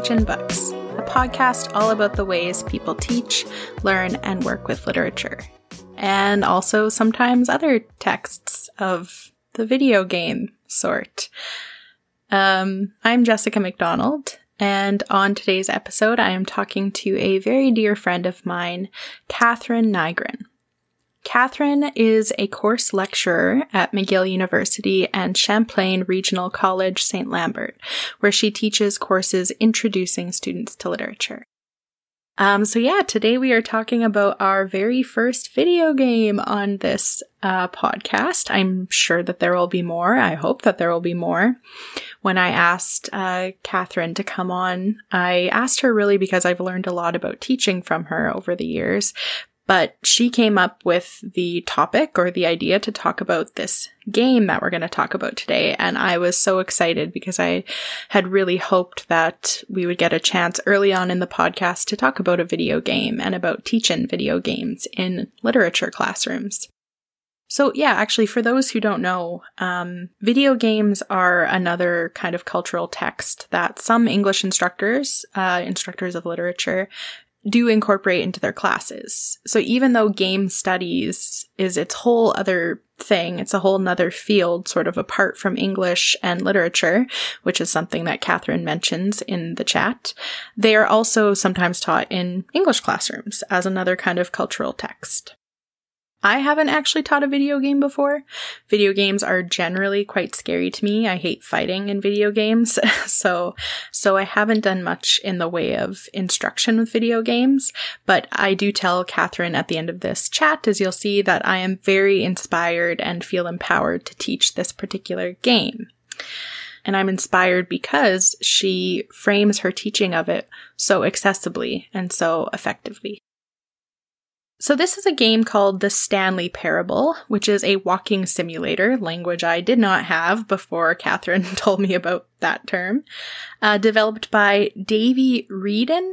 Teachin' Books, a podcast all about the ways people teach, learn, and work with literature. And also sometimes other texts of the video game sort. I'm Jessica McDonald, and on today's episode, I am talking to a very dear friend of mine, Catherine Nygren. Catherine is a course lecturer at McGill University and Champlain Regional College, St. Lambert, where she teaches courses introducing students to literature. Today we are talking about our very first video game on this podcast. I'm sure that there will be more. I hope that there will be more. When I asked Catherine to come on, I asked her really because I've learned a lot about teaching from her over the years. But she came up with the topic or the idea to talk about this game that we're going to talk about today. And I was so excited because I had really hoped that we would get a chance early on in the podcast to talk about a video game and about teaching video games in literature classrooms. So yeah, actually, for those who don't know, video games are another kind of cultural text that some English instructors of literature, do incorporate into their classes. So even though game studies is its whole other thing, it's a whole nother field sort of apart from English and literature, which is something that Catherine mentions in the chat, they are also sometimes taught in English classrooms as another kind of cultural text. I haven't actually taught a video game before. Video games are generally quite scary to me. I hate fighting in video games. So I haven't done much in the way of instruction with video games, but I do tell Catherine at the end of this chat, as you'll see, that I am very inspired and feel empowered to teach this particular game. And I'm inspired because she frames her teaching of it so accessibly and so effectively. So this is a game called The Stanley Parable, which is a walking simulator, language I did not have before Catherine told me about that term, developed by Davey Wreden,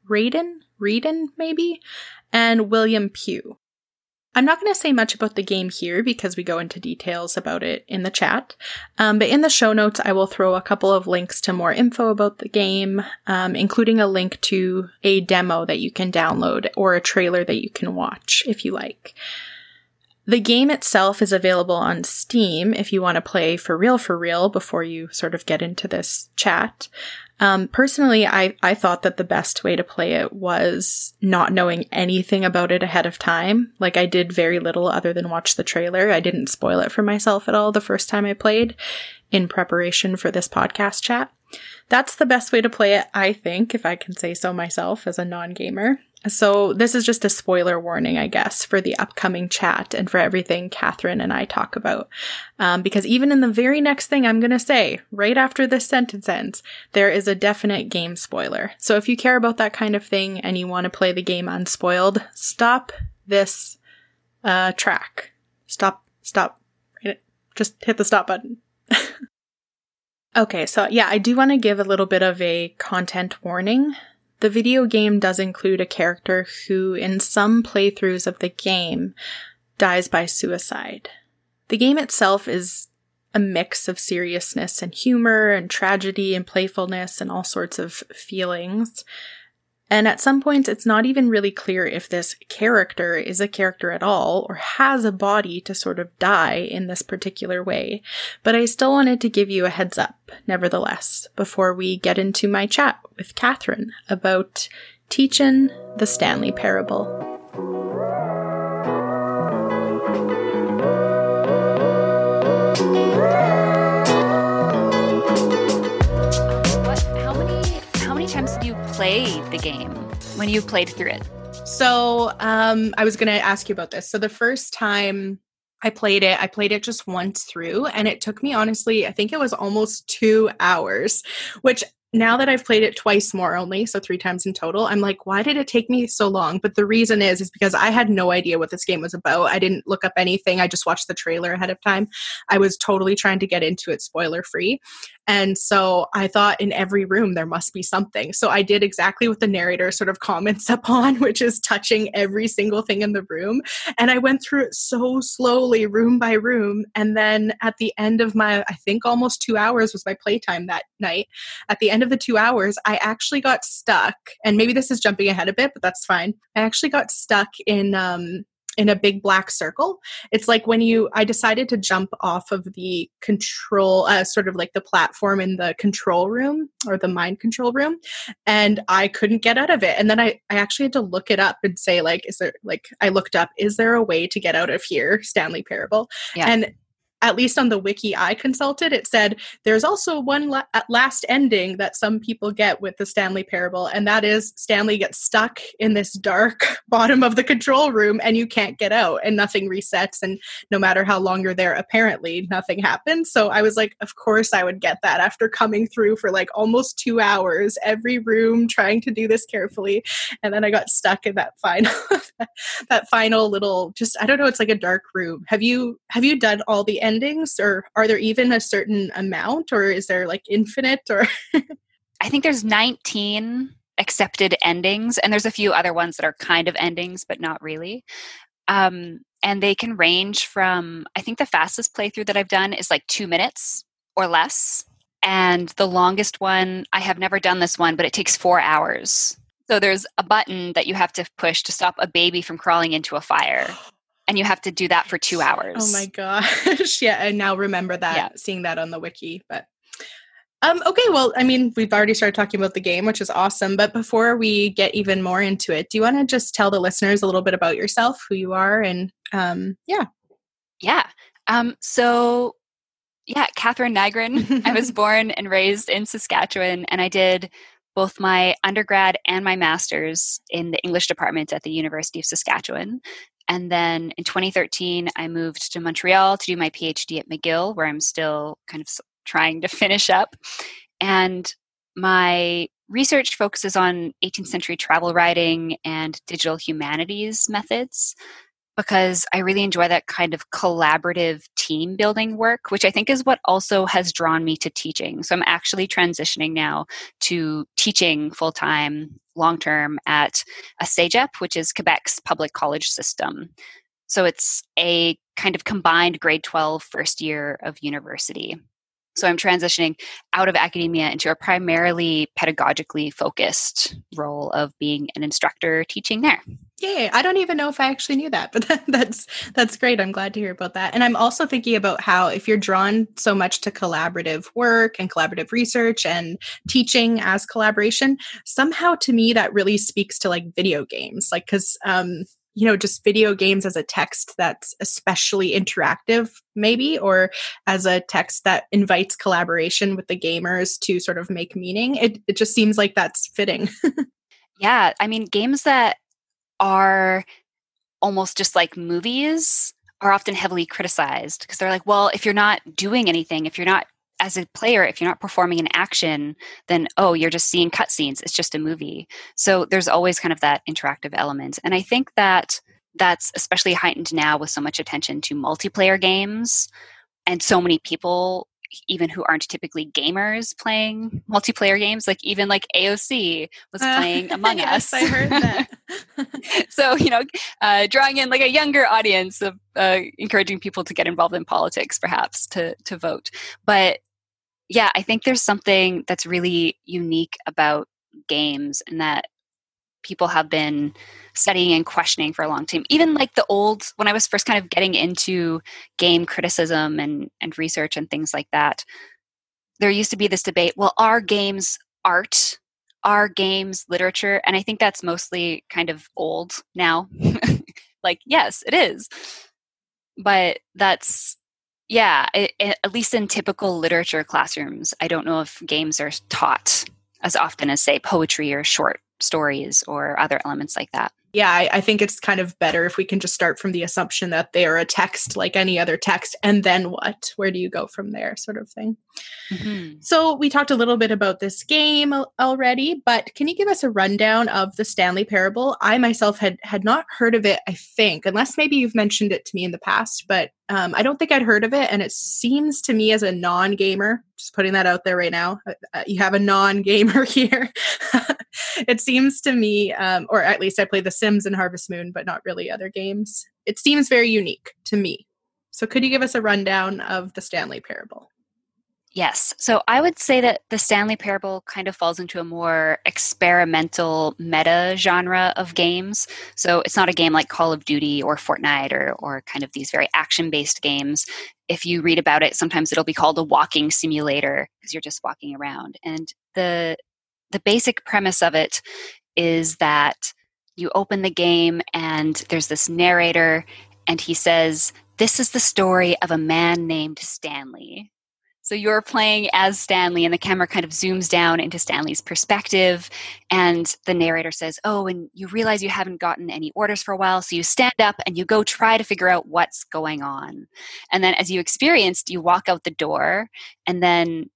maybe, and William Pugh. I'm not going to say much about the game here because we go into details about it in the chat, but in the show notes I will throw a couple of links to more info about the game, including a link to a demo that you can download or a trailer that you can watch if you like. The game itself is available on Steam if you want to play for real before you sort of get into this chat. Personally, I thought that the best way to play it was not knowing anything about it ahead of time. Like, I did very little other than watch the trailer. I didn't spoil it for myself at all the first time I played in preparation for this podcast chat. That's the best way to play it, I think, if I can say so myself as a non-gamer. So this is just a spoiler warning, I guess, for the upcoming chat and for everything Catherine and I talk about. Because even in the very next thing I'm going to say, right after this sentence ends, there is a definite game spoiler. So if you care about that kind of thing and you want to play the game unspoiled, stop this track. Stop. Just hit the stop button. Okay, so yeah, I do want to give a little bit of a content warning. The video game does include a character who, in some playthroughs of the game, dies by suicide. The game itself is a mix of seriousness and humor and tragedy and playfulness and all sorts of feelings. And at some points, it's not even really clear if this character is a character at all or has a body to sort of die in this particular way. But I still wanted to give you a heads up, nevertheless, before we get into my chat with Catherine about teaching the Stanley Parable. How many times did you play the game when you played through it? So I was going to ask you about this. So the first time I played it just once through, and it took me, honestly, I think it was almost 2 hours, which now that I've played it twice more only, so 3 times in total, I'm like, why did it take me so long? But the reason is because I had no idea what this game was about. I didn't look up anything. I just watched the trailer ahead of time. I was totally trying to get into it spoiler free. And so I thought in every room there must be something. So I did exactly what the narrator sort of comments upon, which is touching every single thing in the room. And I went through it so slowly, room by room. And then at the end of my, I think almost 2 hours was my playtime that night. At the end of the 2 hours, I actually got stuck. And maybe this is jumping ahead a bit, but that's fine. I actually got stuck in a big black circle. It's like when I decided to jump off of the control, sort of like the platform in the control room or the mind control room, and I couldn't get out of it. And then I actually had to look it up and say, like, I looked up, is there a way to get out of here, Stanley Parable? Yeah. And at least on the wiki I consulted, it said there's also one last ending that some people get with the Stanley Parable, and that is Stanley gets stuck in this dark bottom of the control room and you can't get out and nothing resets, and no matter how long you're there, apparently nothing happens. So I was like, of course I would get that after coming through for like almost 2 hours, every room, trying to do this carefully. And then I got stuck in that final little, just, I don't know, it's like a dark room. Have you done all the endings, or are there even a certain amount, or is there like infinite, or I think there's 19 accepted endings, and there's a few other ones that are kind of endings but not really, and they can range from, I think the fastest playthrough that I've done is like 2 minutes or less, and the longest one, I have never done this one, but it takes 4 hours. So there's a button that you have to push to stop a baby from crawling into a fire. And you have to do that for 2 hours. Oh my gosh. Yeah, I now remember that, seeing that on the wiki. But okay, well, I mean, we've already started talking about the game, which is awesome. But before we get even more into it, do you want to just tell the listeners a little bit about yourself, who you are, and Yeah. Catherine Nygren. I was born and raised in Saskatchewan, and I did both my undergrad and my master's in the English department at the University of Saskatchewan. And then in 2013, I moved to Montreal to do my PhD at McGill, where I'm still kind of trying to finish up. And my research focuses on 18th century travel writing and digital humanities methods, because I really enjoy that kind of collaborative team building work, which I think is what also has drawn me to teaching. So I'm actually transitioning now to teaching full-time, long-term at a CEGEP, which is Quebec's public college system. So it's a kind of combined grade 12 first year of university. So I'm transitioning out of academia into a primarily pedagogically focused role of being an instructor teaching there. Yay. I don't even know if I actually knew that, but that's great. I'm glad to hear about that. And I'm also thinking about how if you're drawn so much to collaborative work and collaborative research and teaching as collaboration, somehow to me that really speaks to like video games, like, because just video games as a text that's especially interactive, maybe, or as a text that invites collaboration with the gamers to sort of make meaning. It just seems like that's fitting. Yeah. I mean, games that are almost just like movies are often heavily criticized because they're like, well, if you're not doing anything, if you're not, as a player, if you're not performing an action, then, you're just seeing cutscenes. It's just a movie. So there's always kind of that interactive element. And I think that that's especially heightened now with so much attention to multiplayer games and so many people, even who aren't typically gamers, playing multiplayer games. Like even like AOC was playing Among Us. Yes, I heard that. So, drawing in like a younger audience of encouraging people to get involved in politics, perhaps to vote. But yeah, I think there's something that's really unique about games, and that people have been studying and questioning for a long time. Even like when I was first kind of getting into game criticism and research and things like that, there used to be this debate, well, are games art? Are games literature? And I think that's mostly kind of old now. Like, yes, it is. But that's, at least in typical literature classrooms, I don't know if games are taught as often as, say, poetry or short stories or other elements like that. Yeah, I think it's kind of better if we can just start from the assumption that they are a text like any other text, and then what? Where do you go from there, sort of thing. Mm-hmm. So we talked a little bit about this game already, but can you give us a rundown of the Stanley Parable? I myself had not heard of it, I think, unless maybe you've mentioned it to me in the past, but I don't think I'd heard of it. And it seems to me as a non-gamer, just putting that out there right now, you have a non-gamer here. It seems to me, or at least I play The Sims and Harvest Moon, but not really other games. It seems very unique to me. So could you give us a rundown of the Stanley Parable? Yes. So I would say that the Stanley Parable kind of falls into a more experimental meta genre of games. So it's not a game like Call of Duty or Fortnite or kind of these very action-based games. If you read about it, sometimes it'll be called a walking simulator because you're just walking around. And the basic premise of it is that you open the game and there's this narrator and he says, "This is the story of a man named Stanley." So you're playing as Stanley and the camera kind of zooms down into Stanley's perspective and the narrator says, "Oh, and you realize you haven't gotten any orders for a while, so you stand up and you go try to figure out what's going on." And then as you experienced, you walk out the door and then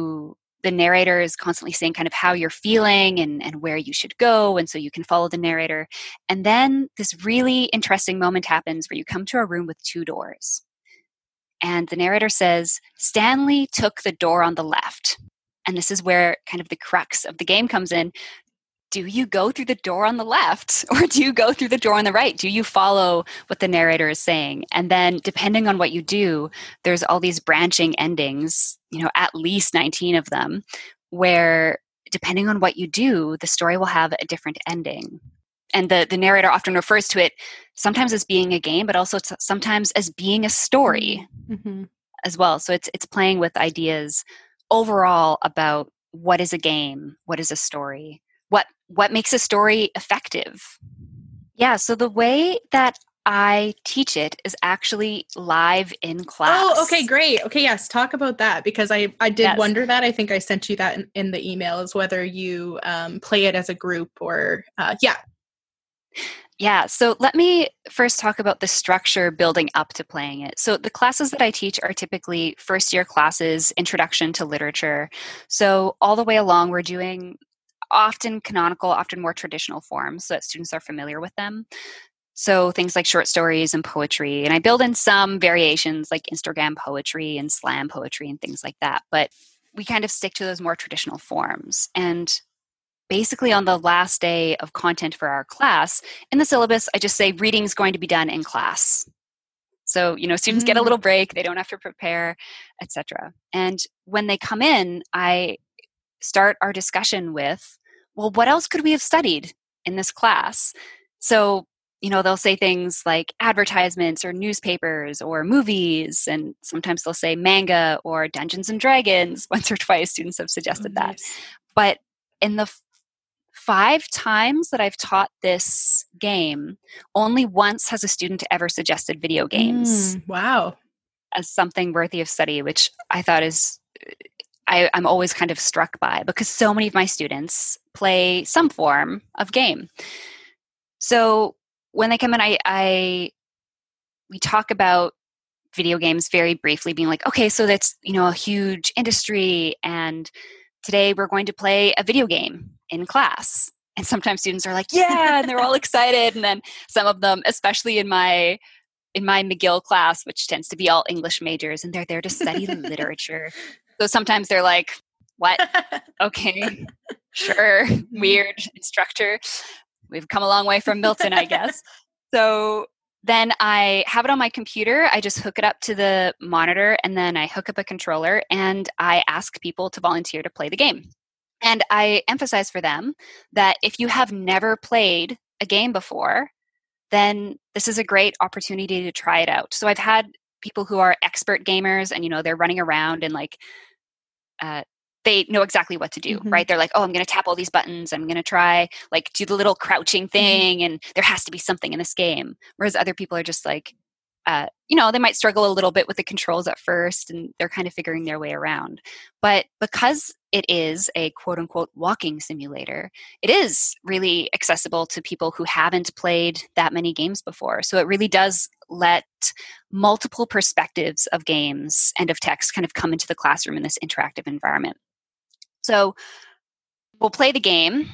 the narrator is constantly saying kind of how you're feeling and where you should go, and so you can follow the narrator. And then this really interesting moment happens where you come to a room with two doors. And the narrator says, "Stanley took the door on the left." And this is where kind of the crux of the game comes in. Do you go through the door on the left or do you go through the door on the right? Do you follow what the narrator is saying? And then depending on what you do, there's all these branching endings, at least 19 of them, where depending on what you do, the story will have a different ending. And the narrator often refers to it sometimes as being a game, but also sometimes as being a story as well. So it's playing with ideas overall about what is a game, what is a story, what makes a story effective. Yeah, so the way that I teach it is actually live in class. Oh, okay, great. Okay, yes, talk about that because I did wonder that. I think I sent you that in the email, is whether you play it as a group or, Yeah, so let me first talk about the structure building up to playing it. So the classes that I teach are typically first-year classes, introduction to literature. So all the way along, we're doing often canonical, often more traditional forms so that students are familiar with them. So things like short stories and poetry. And I build in some variations like Instagram poetry and slam poetry and things like that. But we kind of stick to those more traditional forms. And basically on the last day of content for our class, in the syllabus, I just say reading is going to be done in class. So, students get a little break, they don't have to prepare, etc. And when they come in, I start our discussion with, well, what else could we have studied in this class? So, they'll say things like advertisements or newspapers or movies, and sometimes they'll say manga or Dungeons and Dragons. Once or twice students have suggested that. But in the 5 times that I've taught this game, only once has a student ever suggested video games. Wow. As something worthy of study, which I thought is, I'm always kind of struck by because so many of my students play some form of game. So when they come in, we talk about video games very briefly, being like, okay, so that's, a huge industry, and today we're going to play a video game in class. And sometimes students are like, yeah, and they're all excited. And then some of them, especially in my McGill class, which tends to be all English majors, and they're there to study literature. So sometimes they're like, what? Okay, sure, weird instructor. We've come a long way from Milton, I guess. So then I have it on my computer. I just hook it up to the monitor, and then I hook up a controller, and I ask people to volunteer to play the game. And I emphasize for them that if you have never played a game before, then this is a great opportunity to try it out. So I've had people who are expert gamers and, they're running around and they know exactly what to do, right? They're like, oh, I'm going to tap all these buttons. I'm going to try do the little crouching thing. And there has to be something in this game. Whereas other people are just like, they might struggle a little bit with the controls at first and they're kind of figuring their way around. But because it is a quote unquote walking simulator, it is really accessible to people who haven't played that many games before. So it really does let multiple perspectives of games and of text kind of come into the classroom in this interactive environment. So we'll play the game.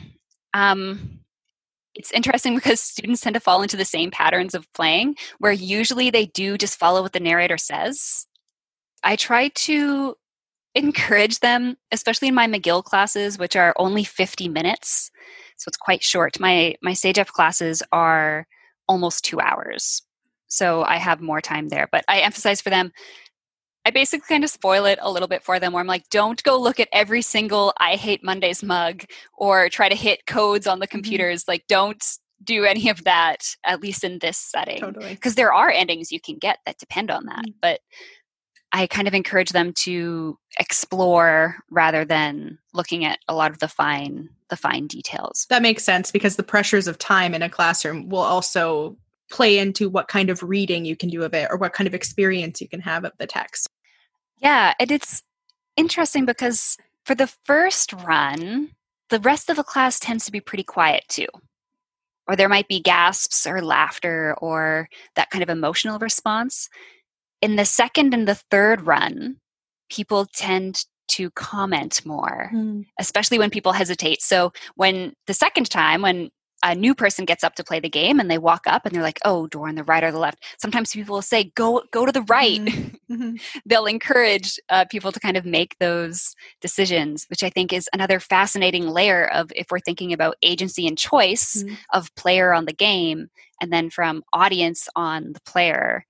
It's interesting because students tend to fall into the same patterns of playing, where usually they do just follow what the narrator says. I try to encourage them, especially in my McGill classes, which are only 50 minutes. So it's quite short. My SageF classes are almost 2 hours. So I have more time there. But I emphasize for them, I basically kind of spoil it a little bit for them where I'm like, don't go look at every single I Hate Mondays mug or try to hit codes on the computers. Like, don't do any of that, at least in this setting. Totally. Because there are endings you can get that depend on that. But I kind of encourage them to explore rather than looking at a lot of the fine details. That makes sense because the pressures of time in a classroom will also play into what kind of reading you can do of it or what kind of experience you can have of the text. Yeah, and it's interesting because for the first run, the rest of the class tends to be pretty quiet too. Or there might be gasps or laughter or that kind of emotional response. In the second and the third run, people tend to comment more, especially when people hesitate. So when the second time, when a new person gets up to play the game and they walk up and they're like, oh, door on the right or the left. Sometimes people will say, go to the right. Mm-hmm. They'll encourage people to kind of make those decisions, which I think is another fascinating layer of if we're thinking about agency and choice of player on the game and then from audience on the player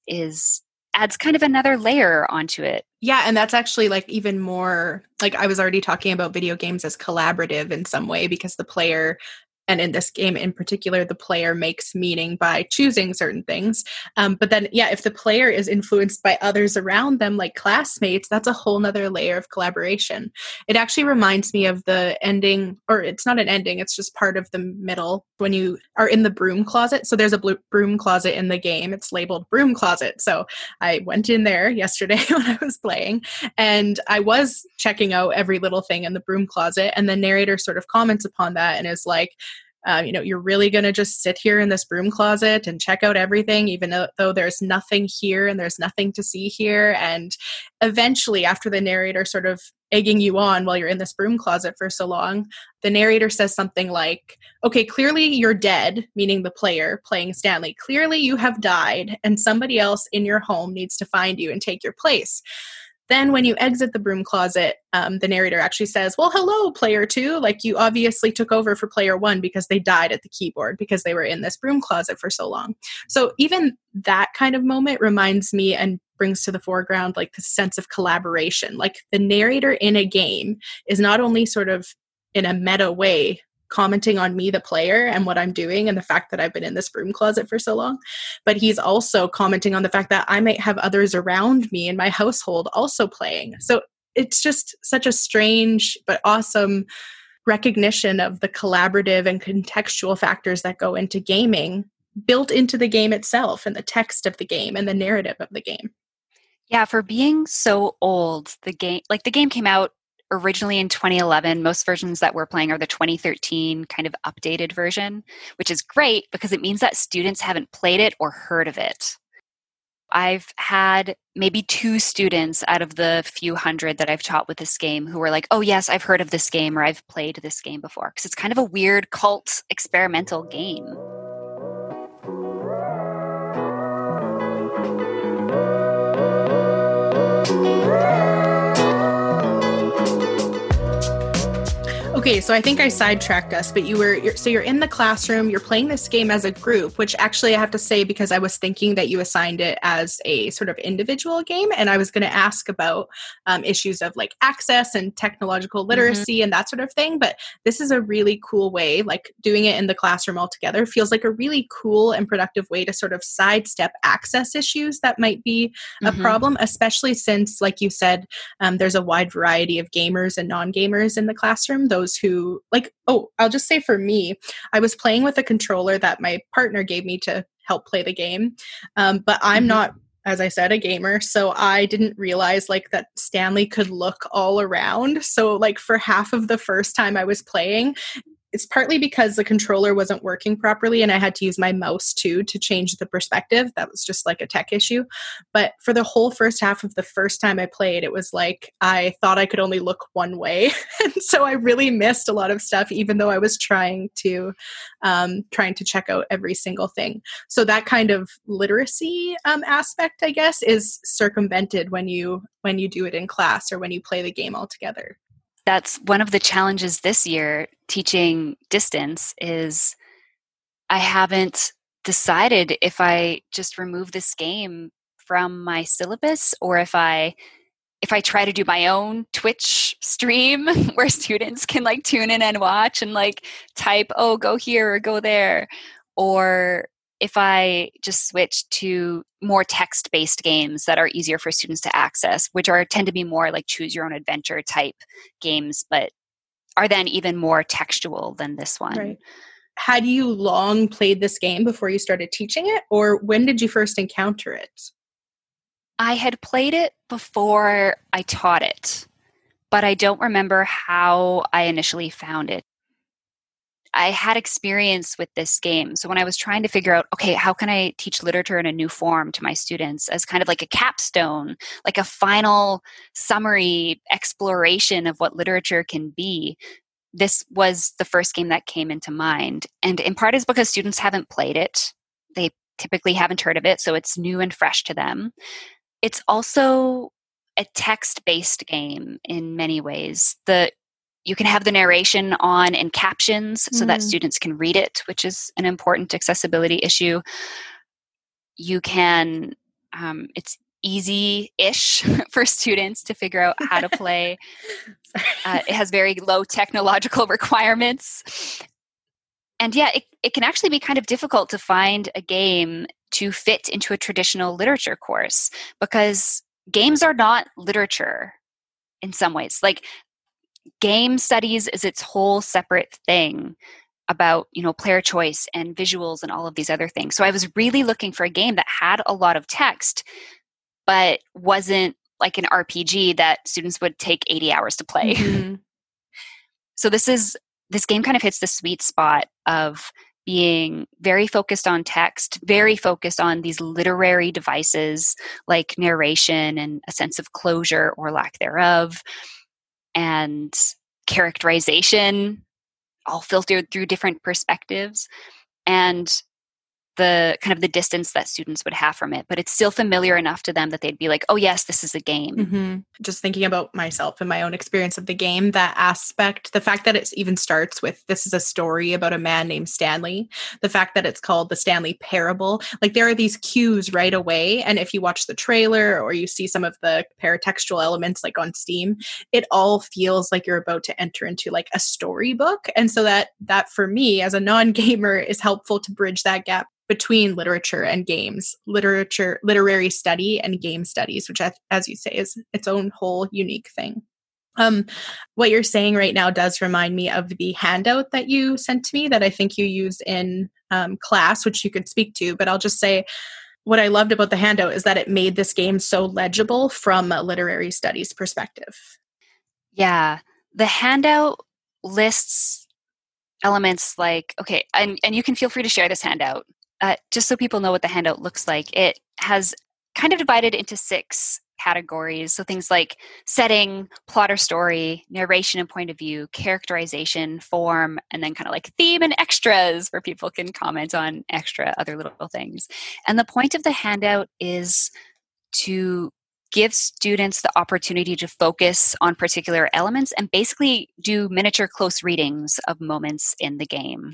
adds kind of another layer onto it. Yeah, and that's actually like even more, like I was already talking about video games as collaborative in some way because the player, and in this game in particular, the player makes meaning by choosing certain things. But then, yeah, if the player is influenced by others around them, like classmates, that's a whole nother layer of collaboration. It actually reminds me of the ending, or it's not an ending, it's just part of the middle when you are in the broom closet. So there's a broom closet in the game. It's labeled broom closet. So I went in there yesterday when I was playing and I was checking out every little thing in the broom closet. And the narrator sort of comments upon that and is like, you're really going to just sit here in this broom closet and check out everything, even though there's nothing here and there's nothing to see here. And eventually, after the narrator sort of egging you on while you're in this broom closet for so long, the narrator says something like, okay, clearly you're dead, meaning the player playing Stanley. Clearly you have died and somebody else in your home needs to find you and take your place. Then when you exit the broom closet, the narrator actually says, well, hello, player 2. Like you obviously took over for player 1 because they died at the keyboard because they were in this broom closet for so long. So even that kind of moment reminds me and brings to the foreground like the sense of collaboration. Like the narrator in a game is not only sort of in a meta way commenting on me, the player, and what I'm doing and the fact that I've been in this broom closet for so long. But he's also commenting on the fact that I might have others around me in my household also playing. So it's just such a strange but awesome recognition of the collaborative and contextual factors that go into gaming built into the game itself and the text of the game and the narrative of the game. Yeah, for being so old, the game came out originally in 2011. Most versions that we're playing are the 2013 kind of updated version, which is great because it means that students haven't played it or heard of it. I've had maybe 2 students out of the few hundred that I've taught with this game who were like, oh yes, I've heard of this game or I've played this game before. Because it's kind of a weird cult experimental game. Okay, so I think I sidetracked us, but you're in the classroom, you're playing this game as a group, which actually I have to say because I was thinking that you assigned it as a sort of individual game, and I was going to ask about issues of like access and technological literacy and that sort of thing, but this is a really cool way, like doing it in the classroom altogether feels like a really cool and productive way to sort of sidestep access issues that might be a problem, especially since, like you said, there's a wide variety of gamers and non-gamers in the classroom. Those those who like, oh, I'll just say for me, I was playing with a controller that my partner gave me to help play the game. But I'm not, as I said, a gamer. So I didn't realize like that Stanley could look all around. So like for half of the first time I was playing, it's partly because the controller wasn't working properly and I had to use my mouse too to change the perspective. That was just like a tech issue. But for the whole first half of the first time I played, it was like I thought I could only look one way. And so I really missed a lot of stuff, even though I was trying to check out every single thing. So that kind of literacy aspect, I guess, is circumvented when you do it in class or when you play the game all together. That's one of the challenges this year teaching distance is I haven't decided if I just remove this game from my syllabus or if I try to do my own Twitch stream where students can like tune in and watch and like type, oh, go here or go there, or if I just switch to more text-based games that are easier for students to access, which tend to be more like choose your own adventure type games, but are then even more textual than this one. Right. Had you long played this game before you started teaching it, or when did you first encounter it? I had played it before I taught it, but I don't remember how I initially found it. I had experience with this game. So when I was trying to figure out, okay, how can I teach literature in a new form to my students as kind of like a capstone, like a final summary exploration of what literature can be, this was the first game that came into mind. And in part is because students haven't played it. They typically haven't heard of it, so it's new and fresh to them. It's also a text-based game in many ways. You can have the narration on in captions so that students can read it, which is an important accessibility issue. You can, it's easy-ish for students to figure out how to play. It has very low technological requirements. And yeah, it can actually be kind of difficult to find a game to fit into a traditional literature course because games are not literature in some ways. Like, game studies is its whole separate thing about, player choice and visuals and all of these other things. So I was really looking for a game that had a lot of text, but wasn't like an RPG that students would take 80 hours to play. Mm-hmm. So this game kind of hits the sweet spot of being very focused on text, very focused on these literary devices like narration and a sense of closure or lack thereof, and characterization, all filtered through different perspectives, and the kind of the distance that students would have from it. But it's still familiar enough to them that they'd be like, oh yes, this is a game. Mm-hmm. Just thinking about myself and my own experience of the game, that aspect, the fact that it even starts with, this is a story about a man named Stanley, the fact that it's called the Stanley Parable, like there are these cues right away. And if you watch the trailer or you see some of the paratextual elements like on Steam, it all feels like you're about to enter into like a storybook. And so that for me as a non-gamer is helpful to bridge that gap between literature and games, literary study and game studies, which, as you say, is its own whole unique thing. What you're saying right now does remind me of the handout that you sent to me that I think you used in class, which you could speak to. But I'll just say what I loved about the handout is that it made this game so legible from a literary studies perspective. Yeah, the handout lists elements like, okay, and you can feel free to share this handout. Just so people know what the handout looks like, it has kind of divided into 6 categories. So things like setting, plot or story, narration and point of view, characterization, form, and then kind of like theme and extras where people can comment on extra other little things. And the point of the handout is to give students the opportunity to focus on particular elements and basically do miniature close readings of moments in the game.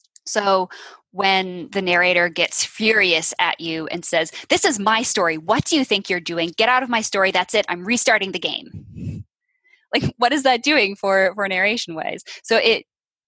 So when the narrator gets furious at you and says, this is my story, what do you think you're doing? Get out of my story, that's it, I'm restarting the game. Like, what is that doing for narration-wise? So it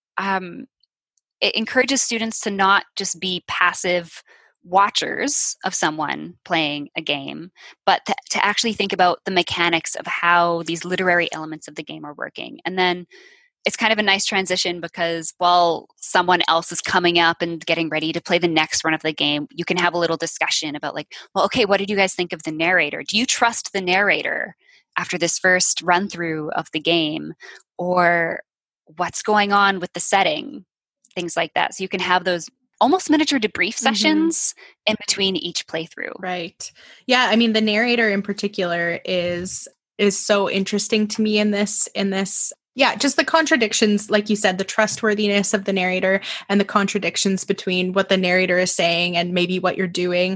encourages students to not just be passive watchers of someone playing a game, but to actually think about the mechanics of how these literary elements of the game are working. And then it's kind of a nice transition because while someone else is coming up and getting ready to play the next run of the game, you can have a little discussion about like, well, okay, what did you guys think of the narrator? Do you trust the narrator after this first run through of the game? Or what's going on with the setting? Things like that. So you can have those almost miniature debrief sessions in between each playthrough. Right. Yeah. I mean, the narrator in particular is so interesting to me in this. Yeah, just the contradictions, like you said, the trustworthiness of the narrator and the contradictions between what the narrator is saying and maybe what you're doing.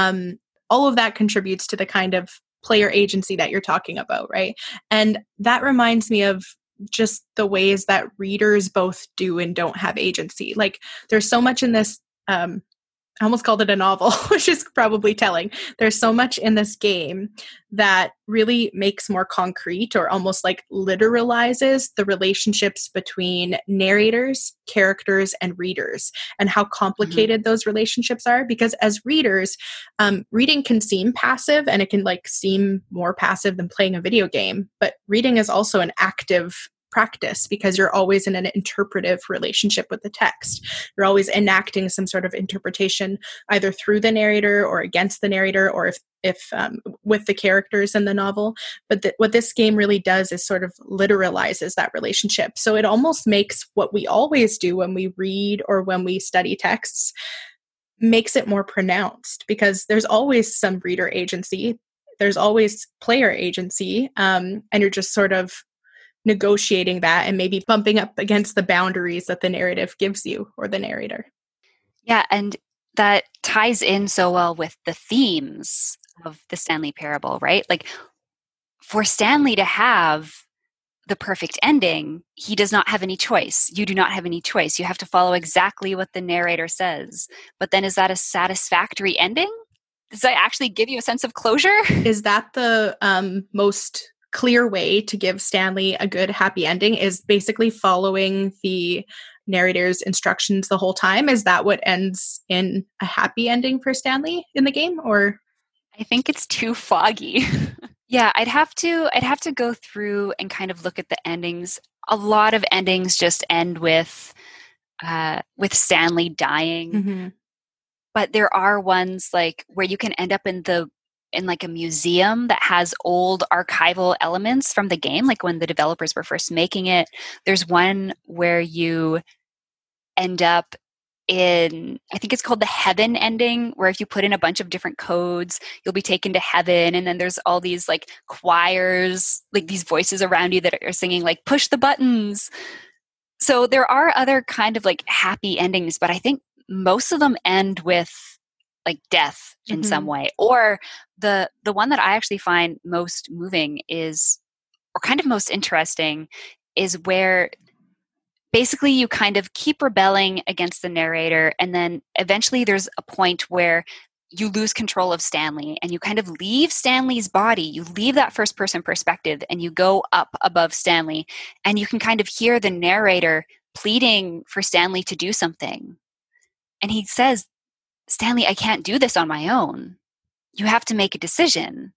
All of that contributes to the kind of player agency that you're talking about, right? And that reminds me of just the ways that readers both do and don't have agency. Like there's so much in this, I almost called it a novel, which is probably telling. There's so much in this game that really makes more concrete or almost like literalizes the relationships between narrators, characters, and readers, and how complicated those relationships are. Because as readers, reading can seem passive, and it can like seem more passive than playing a video game. But reading is also an active practice because you're always in an interpretive relationship with the text. You're always enacting some sort of interpretation either through the narrator or against the narrator, or if with the characters in the novel. But what this game really does is sort of literalizes that relationship. So it almost makes what we always do when we read or when we study texts, makes it more pronounced, because there's always some reader agency. There's always player agency. And you're just sort of negotiating that and maybe bumping up against the boundaries that the narrative gives you or the narrator. Yeah, and that ties in so well with the themes of the Stanley Parable, right? Like for Stanley to have the perfect ending, he does not have any choice. You do not have any choice. You have to follow exactly what the narrator says. But then is that a satisfactory ending? Does that actually give you a sense of closure? Is that the most clear way to give Stanley a good happy ending, is basically following the narrator's instructions the whole time? Is that what ends in a happy ending for Stanley in the game? Or I think it's too foggy. Yeah, I'd have to go through and kind of look at the endings. A lot of endings just end with Stanley dying. But there are ones like where you can end up in like a museum that has old archival elements from the game, like when the developers were first making it. There's one where you end up in, I think it's called the heaven ending, where if you put in a bunch of different codes, you'll be taken to heaven. And then there's all these like choirs, like these voices around you that are singing like, push the buttons. So there are other kind of like happy endings, but I think most of them end with like death in some way. Or the one that I actually find most moving is, or kind of most interesting, is where basically you kind of keep rebelling against the narrator, and then eventually there's a point where you lose control of Stanley and you kind of leave Stanley's body. You leave that first person perspective and you go up above Stanley, and you can kind of hear the narrator pleading for Stanley to do something. And he says, Stanley, I can't do this on my own. You have to make a decision.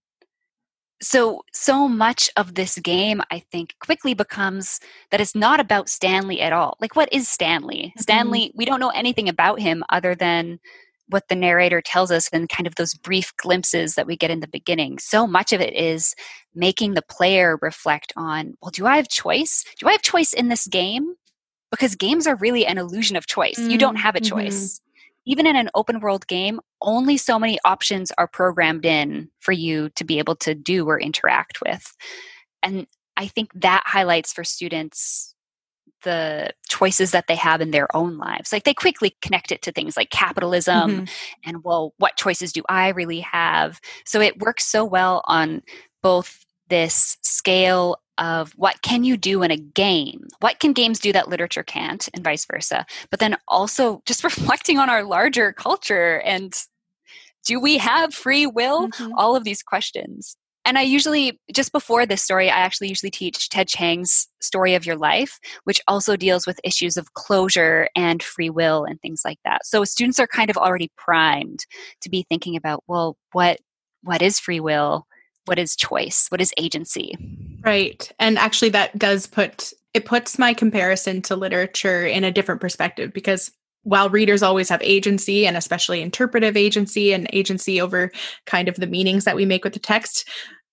So much of this game, I think, quickly becomes that it's not about Stanley at all. Like, what is Stanley? Stanley, we don't know anything about him other than what the narrator tells us and kind of those brief glimpses that we get in the beginning. So much of it is making the player reflect on, well, do I have choice? Do I have choice in this game? Because games are really an illusion of choice. You don't have a choice. Even in an open world game, only so many options are programmed in for you to be able to do or interact with. And I think that highlights for students the choices that they have in their own lives. Like they quickly connect it to things like capitalism and, well, what choices do I really have? So it works so well on both this scale of what can you do in a game? What can games do that literature can't, and vice versa? But then also just reflecting on our larger culture and do we have free will? All of these questions. And I usually, just before this story, I actually usually teach Ted Chiang's Story of Your Life, which also deals with issues of closure and free will and things like that. So students are kind of already primed to be thinking about, well, what is free will? What is choice? What is agency? Right. And actually that does put it puts my comparison to literature in a different perspective, because while readers always have agency, and especially interpretive agency and agency over kind of the meanings that we make with the text,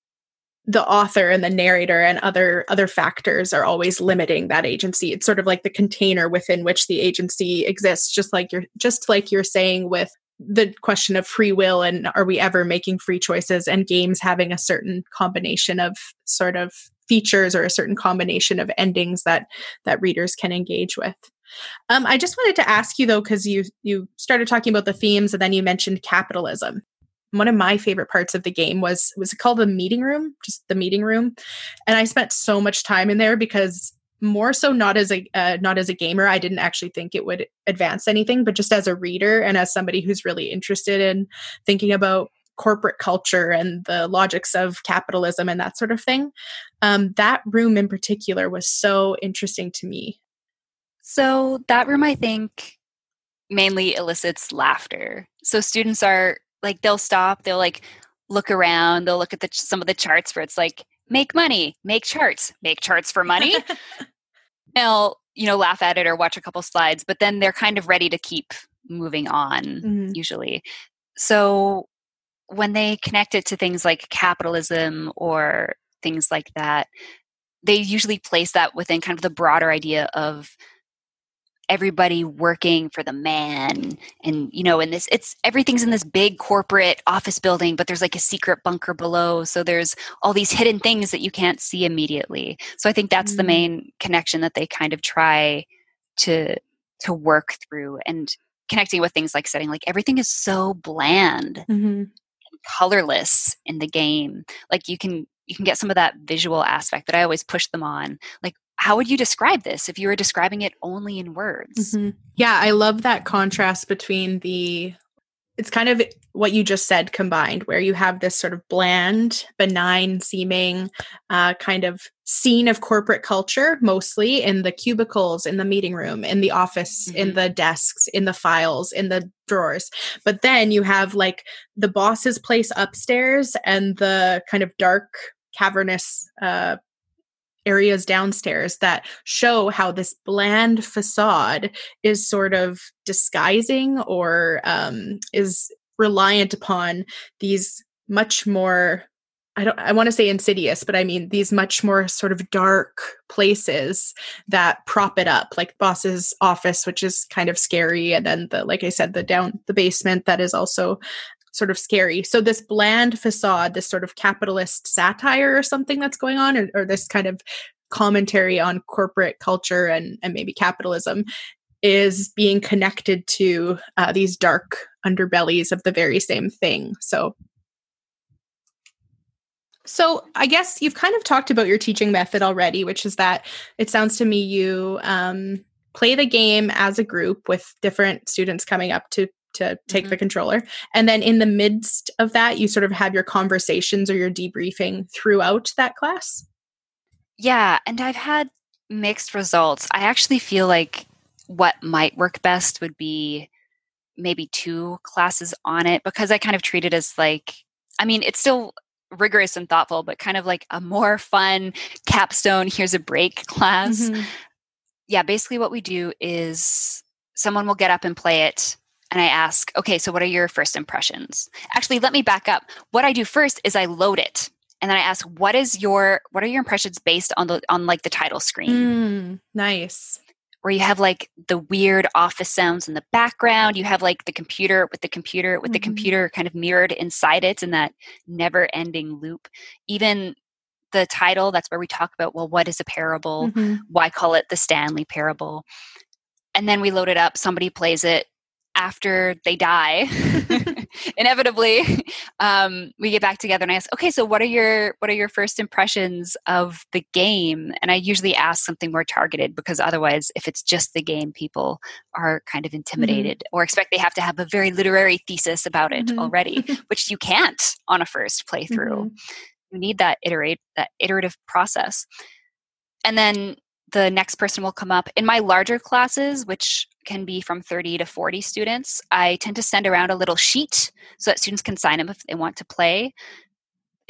the author and the narrator and other factors are always limiting that agency. It's sort of like the container within which the agency exists, just like you're saying with the question of free will, and are we ever making free choices, and games having a certain combination of sort of features or a certain combination of endings that readers can engage with. I just wanted to ask you though, because you started talking about the themes and then you mentioned capitalism. One of my favorite parts of the game was it called the meeting room, just the meeting room, and I spent so much time in there because more so not as a gamer, I didn't actually think it would advance anything, but just as a reader and as somebody who's really interested in thinking about corporate culture and the logics of capitalism and that sort of thing. That room in particular was so interesting to me. So that room, I think, mainly elicits laughter. So students are like, they'll stop, they'll like look around, they'll look at some of the charts where it's like, make money, make charts for money. They'll, laugh at it or watch a couple slides, but then they're kind of ready to keep moving on, usually. So when they connect it to things like capitalism or things like that, they usually place that within kind of the broader idea of everybody working for the man. And, in this, everything's in this big corporate office building, but there's like a secret bunker below. So there's all these hidden things that you can't see immediately. So I think that's the main connection that they kind of try to work through, and connecting with things like setting, like everything is so bland and colorless in the game. Like you can get some of that visual aspect that I always push them on. Like, how would you describe this if you were describing it only in words? Yeah, I love that contrast between it's kind of what you just said combined, where you have this sort of bland, benign seeming kind of scene of corporate culture, mostly in the cubicles, in the meeting room, in the office, in the desks, in the files, in the drawers. But then you have like the boss's place upstairs and the kind of dark, cavernous areas downstairs that show how this bland facade is sort of disguising or is reliant upon these much more, I want to say insidious, but I mean these much more sort of dark places that prop it up, like boss's office, which is kind of scary, and then like I said, the basement that is also sort of scary. So this bland facade, this sort of capitalist satire or something that's going on, or this kind of commentary on corporate culture and maybe capitalism, is being connected to these dark underbellies of the very same thing. So I guess you've kind of talked about your teaching method already, which is that it sounds to me you play the game as a group with different students coming up to take the controller. And then in the midst of that, you sort of have your conversations or your debriefing throughout that class. Yeah. And I've had mixed results. I actually feel like what might work best would be maybe 2 classes on it, because I kind of treat it as like, I mean, it's still rigorous and thoughtful, but kind of like a more fun capstone, here's a break class. Yeah. Basically what we do is someone will get up and play it. And I ask, okay, so what are your first impressions? Actually, let me back up. What I do first is I load it. And then I ask, what are your impressions based on like the title screen? Nice. Where you have like the weird office sounds in the background. You have like the computer with the computer kind of mirrored inside it in that never ending loop. Even the title, that's where we talk about, well, what is a parable? Why call it the Stanley Parable? And then we load it up. Somebody plays it. After they die, inevitably, we get back together and I ask, okay, so what are your first impressions of the game? And I usually ask something more targeted, because otherwise, if it's just the game, people are kind of intimidated or expect they have to have a very literary thesis about it already, which you can't on a first playthrough. You need that iterative process. And then the next person will come up. In my larger classes, which can be from 30 to 40 students, I tend to send around a little sheet so that students can sign up if they want to play.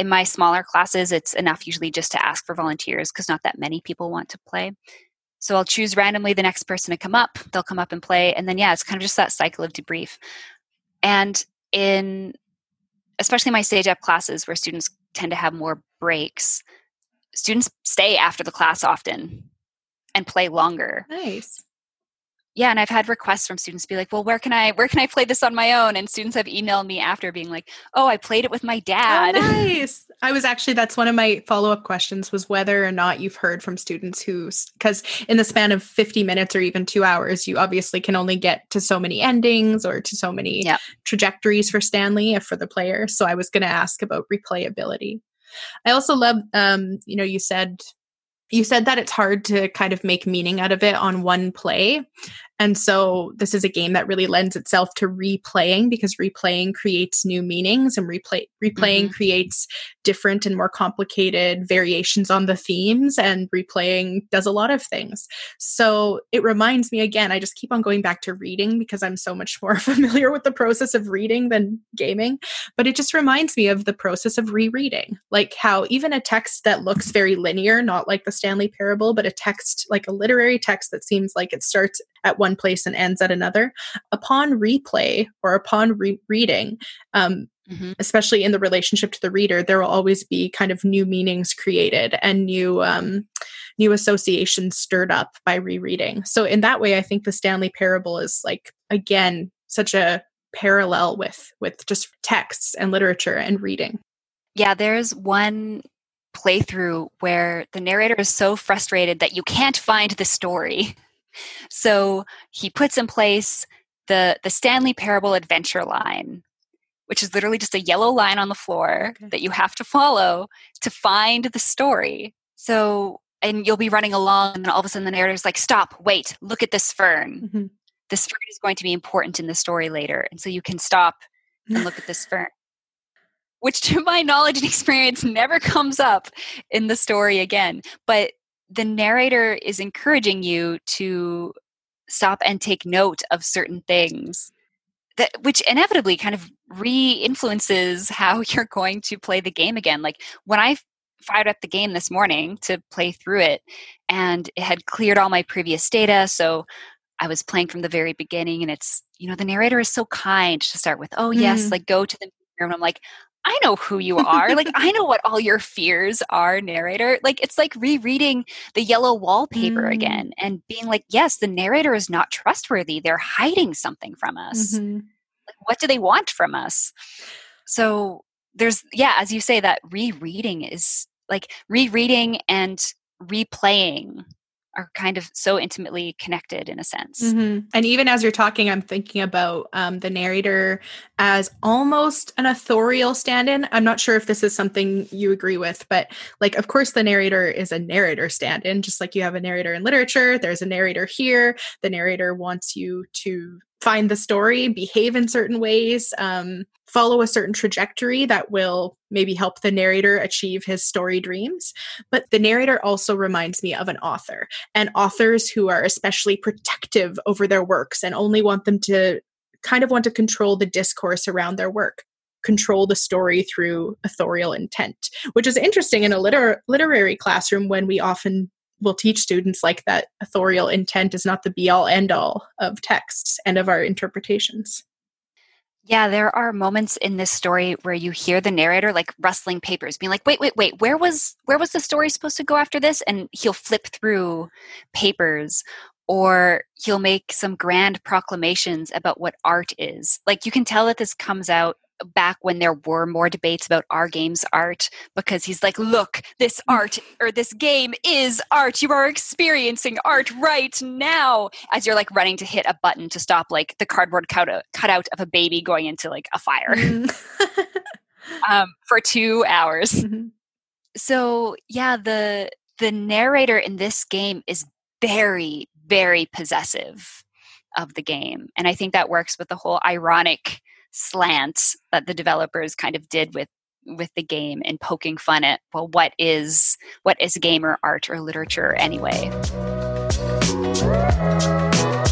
in my smaller classes, it's enough usually just to ask for volunteers because not that many people want to play. So I'll choose randomly the next person to come up. They'll come up and play. And then, yeah, it's kind of just that cycle of debrief. And in especially my Sage Up classes where students tend to have more breaks, students stay after the class often and play longer. Nice. Yeah, and I've had requests from students be like, well, where can I play this on my own? And students have emailed me after being like, oh, I played it with my dad. Oh, nice. That's one of my follow-up questions was whether or not you've heard from students because in the span of 50 minutes or even 2 hours, you obviously can only get to so many endings or to so many trajectories for Stanley for the player. So I was going to ask about replayability. I also love, you said that it's hard to kind of make meaning out of it on one play. And so this is a game that really lends itself to replaying because replaying creates new meanings and replaying creates different and more complicated variations on the themes, and replaying does a lot of things. So it reminds me again, I just keep on going back to reading because I'm so much more familiar with the process of reading than gaming, but it just reminds me of the process of rereading, like how even a text that looks very linear, not like the Stanley Parable, but a text like a literary text that seems like it starts at one place and ends at another, upon replay or upon reading, especially in the relationship to the reader, there will always be kind of new meanings created and new associations stirred up by rereading. So in that way, I think the Stanley Parable is like, again, such a parallel with just texts and literature and reading. Yeah, there's one playthrough where the narrator is so frustrated that you can't find the story. So he puts in place the Stanley Parable adventure line, which is literally just a yellow line on the floor that you have to follow to find the story. So, and you'll be running along and all of a sudden the narrator's like, stop, wait, look at this fern. Mm-hmm. This fern is going to be important in the story later. And so you can stop and look at this fern, which to my knowledge and experience never comes up in the story again. But the narrator is encouraging you to stop and take note of certain things, which inevitably kind of re-influences how you're going to play the game again. Like when I fired up the game this morning to play through it, and it had cleared all my previous data, so I was playing from the very beginning, and it's, the narrator is so kind to start with, oh yes, like go to the mirror, and I'm like, I know who you are. Like, I know what all your fears are, narrator. Like, it's like rereading the yellow wallpaper again and being like, yes, the narrator is not trustworthy. They're hiding something from us. Like, what do they want from us? So there's, as you say, that rereading is like rereading and replaying are kind of so intimately connected in a sense. And even as you're talking, I'm thinking about the narrator as almost an authorial stand-in. I'm not sure if this is something you agree with, but like, of course, the narrator is a narrator stand-in, just like you have a narrator in literature. There's a narrator here. The narrator wants you to find the story, behave in certain ways, follow a certain trajectory that will maybe help the narrator achieve his story dreams. But the narrator also reminds me of an author, and authors who are especially protective over their works and only want them to kind of want to control the discourse around their work, control the story through authorial intent, which is interesting in a literary classroom when we often will teach students like that authorial intent is not the be-all end-all of texts and of our interpretations. Yeah, there are moments in this story where you hear the narrator like rustling papers, being like, wait, where was the story supposed to go after this? And he'll flip through papers, or he'll make some grand proclamations about what art is. Like, you can tell that this comes out back when there were more debates about our game's art, because he's like, look, this art or this game is art. You are experiencing art right now, as you're like running to hit a button to stop like the cardboard cutout of a baby going into like a fire for 2 hours. So yeah, the narrator in this game is very, very possessive of the game. And I think that works with the whole ironic slant that the developers kind of did with the game and poking fun at, well, what is game or art or literature anyway?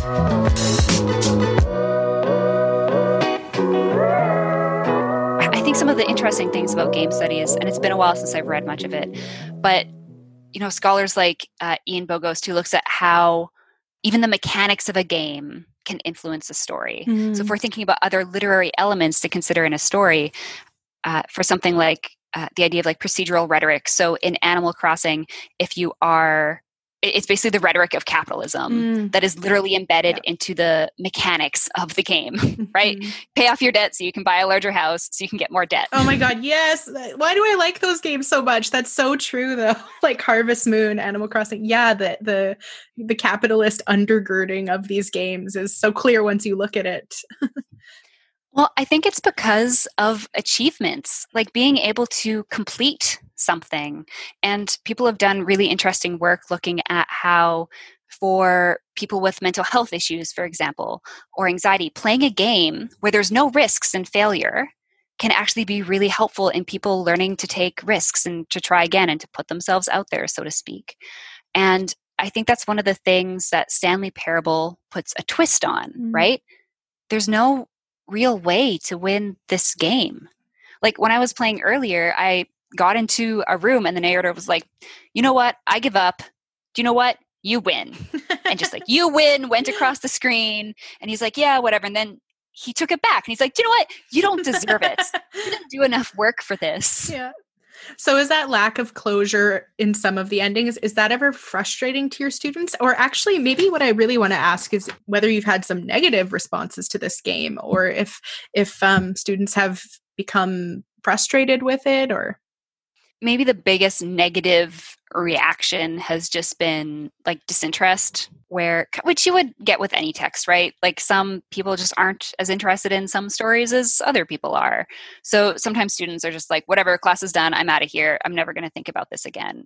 I think think some of the interesting things about game studies, and it's been a while since I've read much of it, but scholars like Ian Bogost, who looks at how even the mechanics of a game can influence a story. Mm. So if we're thinking about other literary elements to consider in a story, for something like the idea of like procedural rhetoric. So in Animal Crossing, it's basically the rhetoric of capitalism that is literally embedded into the mechanics of the game, right? Pay off your debt so you can buy a larger house so you can get more debt. Oh my God, yes. Why do I like those games so much? That's so true though. Like Harvest Moon, Animal Crossing. Yeah, the capitalist undergirding of these games is so clear once you look at it. Well, I think it's because of achievements, like being able to complete something. And people have done really interesting work looking at how, for people with mental health issues, for example, or anxiety, playing a game where there's no risks and failure can actually be really helpful in people learning to take risks and to try again and to put themselves out there, so to speak. And I think that's one of the things that Stanley Parable puts a twist on, right? There's no real way to win this game. Like when I was playing earlier, I got into a room and the narrator was like, you know what? I give up. Do you know what? You win. And just like, you win, went across the screen. And he's like, yeah, whatever. And then he took it back and he's like, do you know what? You don't deserve it. You didn't do enough work for this. Yeah. So is that lack of closure in some of the endings, is that ever frustrating to your students? Or actually, maybe what I really want to ask is whether you've had some negative responses to this game, or if students have become frustrated with it, or... Maybe the biggest negative reaction has just been like disinterest, which you would get with any text, right? Like some people just aren't as interested in some stories as other people are. So sometimes students are just like, whatever, class is done, I'm out of here. I'm never going to think about this again.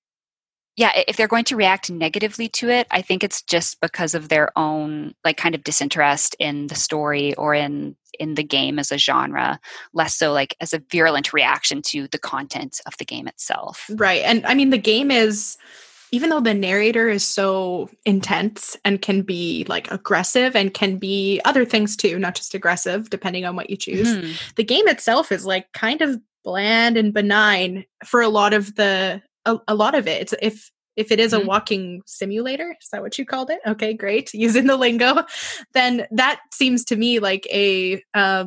Yeah, if they're going to react negatively to it, I think it's just because of their own like kind of disinterest in the story or in the game as a genre, less so like as a virulent reaction to the content of the game itself. Right. And I mean, the game is, even though the narrator is so intense and can be like aggressive and can be other things too, not just aggressive, depending on what you choose, the game itself is like kind of bland and benign for a lot of it. It's if it is a walking simulator, is that what you called it? Okay, great. Using the lingo, then that seems to me like a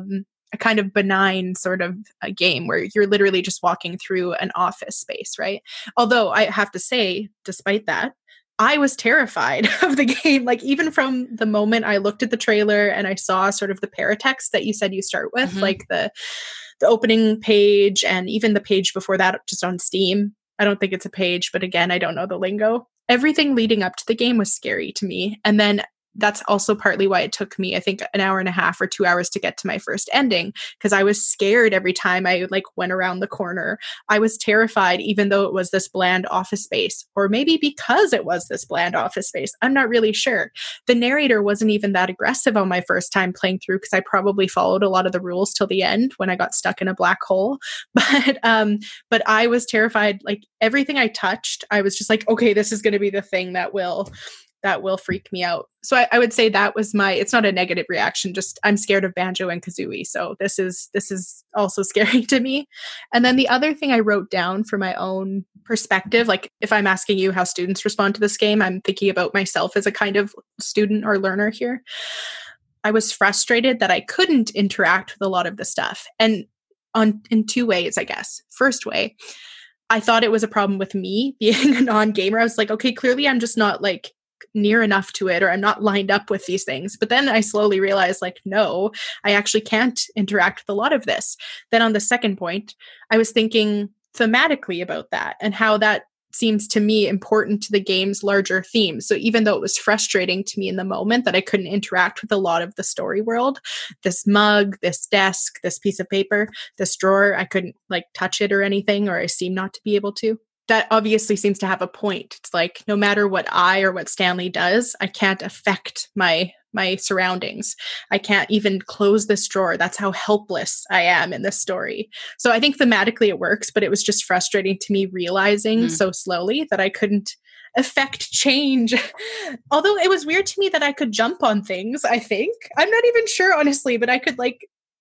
kind of benign sort of a game where you're literally just walking through an office space, right? Although I have to say, despite that, I was terrified of the game. Like even from the moment I looked at the trailer and I saw sort of the paratext that you said you start with, like the opening page and even the page before that, just on Steam. I don't think it's a page, but again, I don't know the lingo. Everything leading up to the game was scary to me. And then that's also partly why it took me, I think, an hour and a half or 2 hours to get to my first ending, because I was scared every time I like went around the corner. I was terrified, even though it was this bland office space, or maybe because it was this bland office space. I'm not really sure. The narrator wasn't even that aggressive on my first time playing through, because I probably followed a lot of the rules till the end when I got stuck in a black hole. But I was terrified. Like everything I touched, I was just like, okay, this is going to be the thing that will freak me out. So I would say that was it's not a negative reaction, just I'm scared of Banjo and Kazooie. So this is also scary to me. And then the other thing I wrote down for my own perspective, like if I'm asking you how students respond to this game, I'm thinking about myself as a kind of student or learner here. I was frustrated that I couldn't interact with a lot of the stuff. And in two ways, I guess. First way, I thought it was a problem with me being a non-gamer. I was like, okay, clearly I'm just not like near enough to it, or I'm not lined up with these things. But then I slowly realized, like, no, I actually can't interact with a lot of this. Then on the second point, I was thinking thematically about that and how that seems to me important to the game's larger theme. So even though it was frustrating to me in the moment that I couldn't interact with a lot of the story world, this mug, this desk, this piece of paper, this drawer, I couldn't like touch it or anything, or I seem not to be able to. That obviously seems to have a point. It's like, no matter what I or what Stanley does, I can't affect my surroundings. I can't even close this drawer. That's how helpless I am in this story. So I think thematically it works, but it was just frustrating to me realizing so slowly that I couldn't affect change. Although it was weird to me that I could jump on things, I think. I'm not even sure, honestly, but I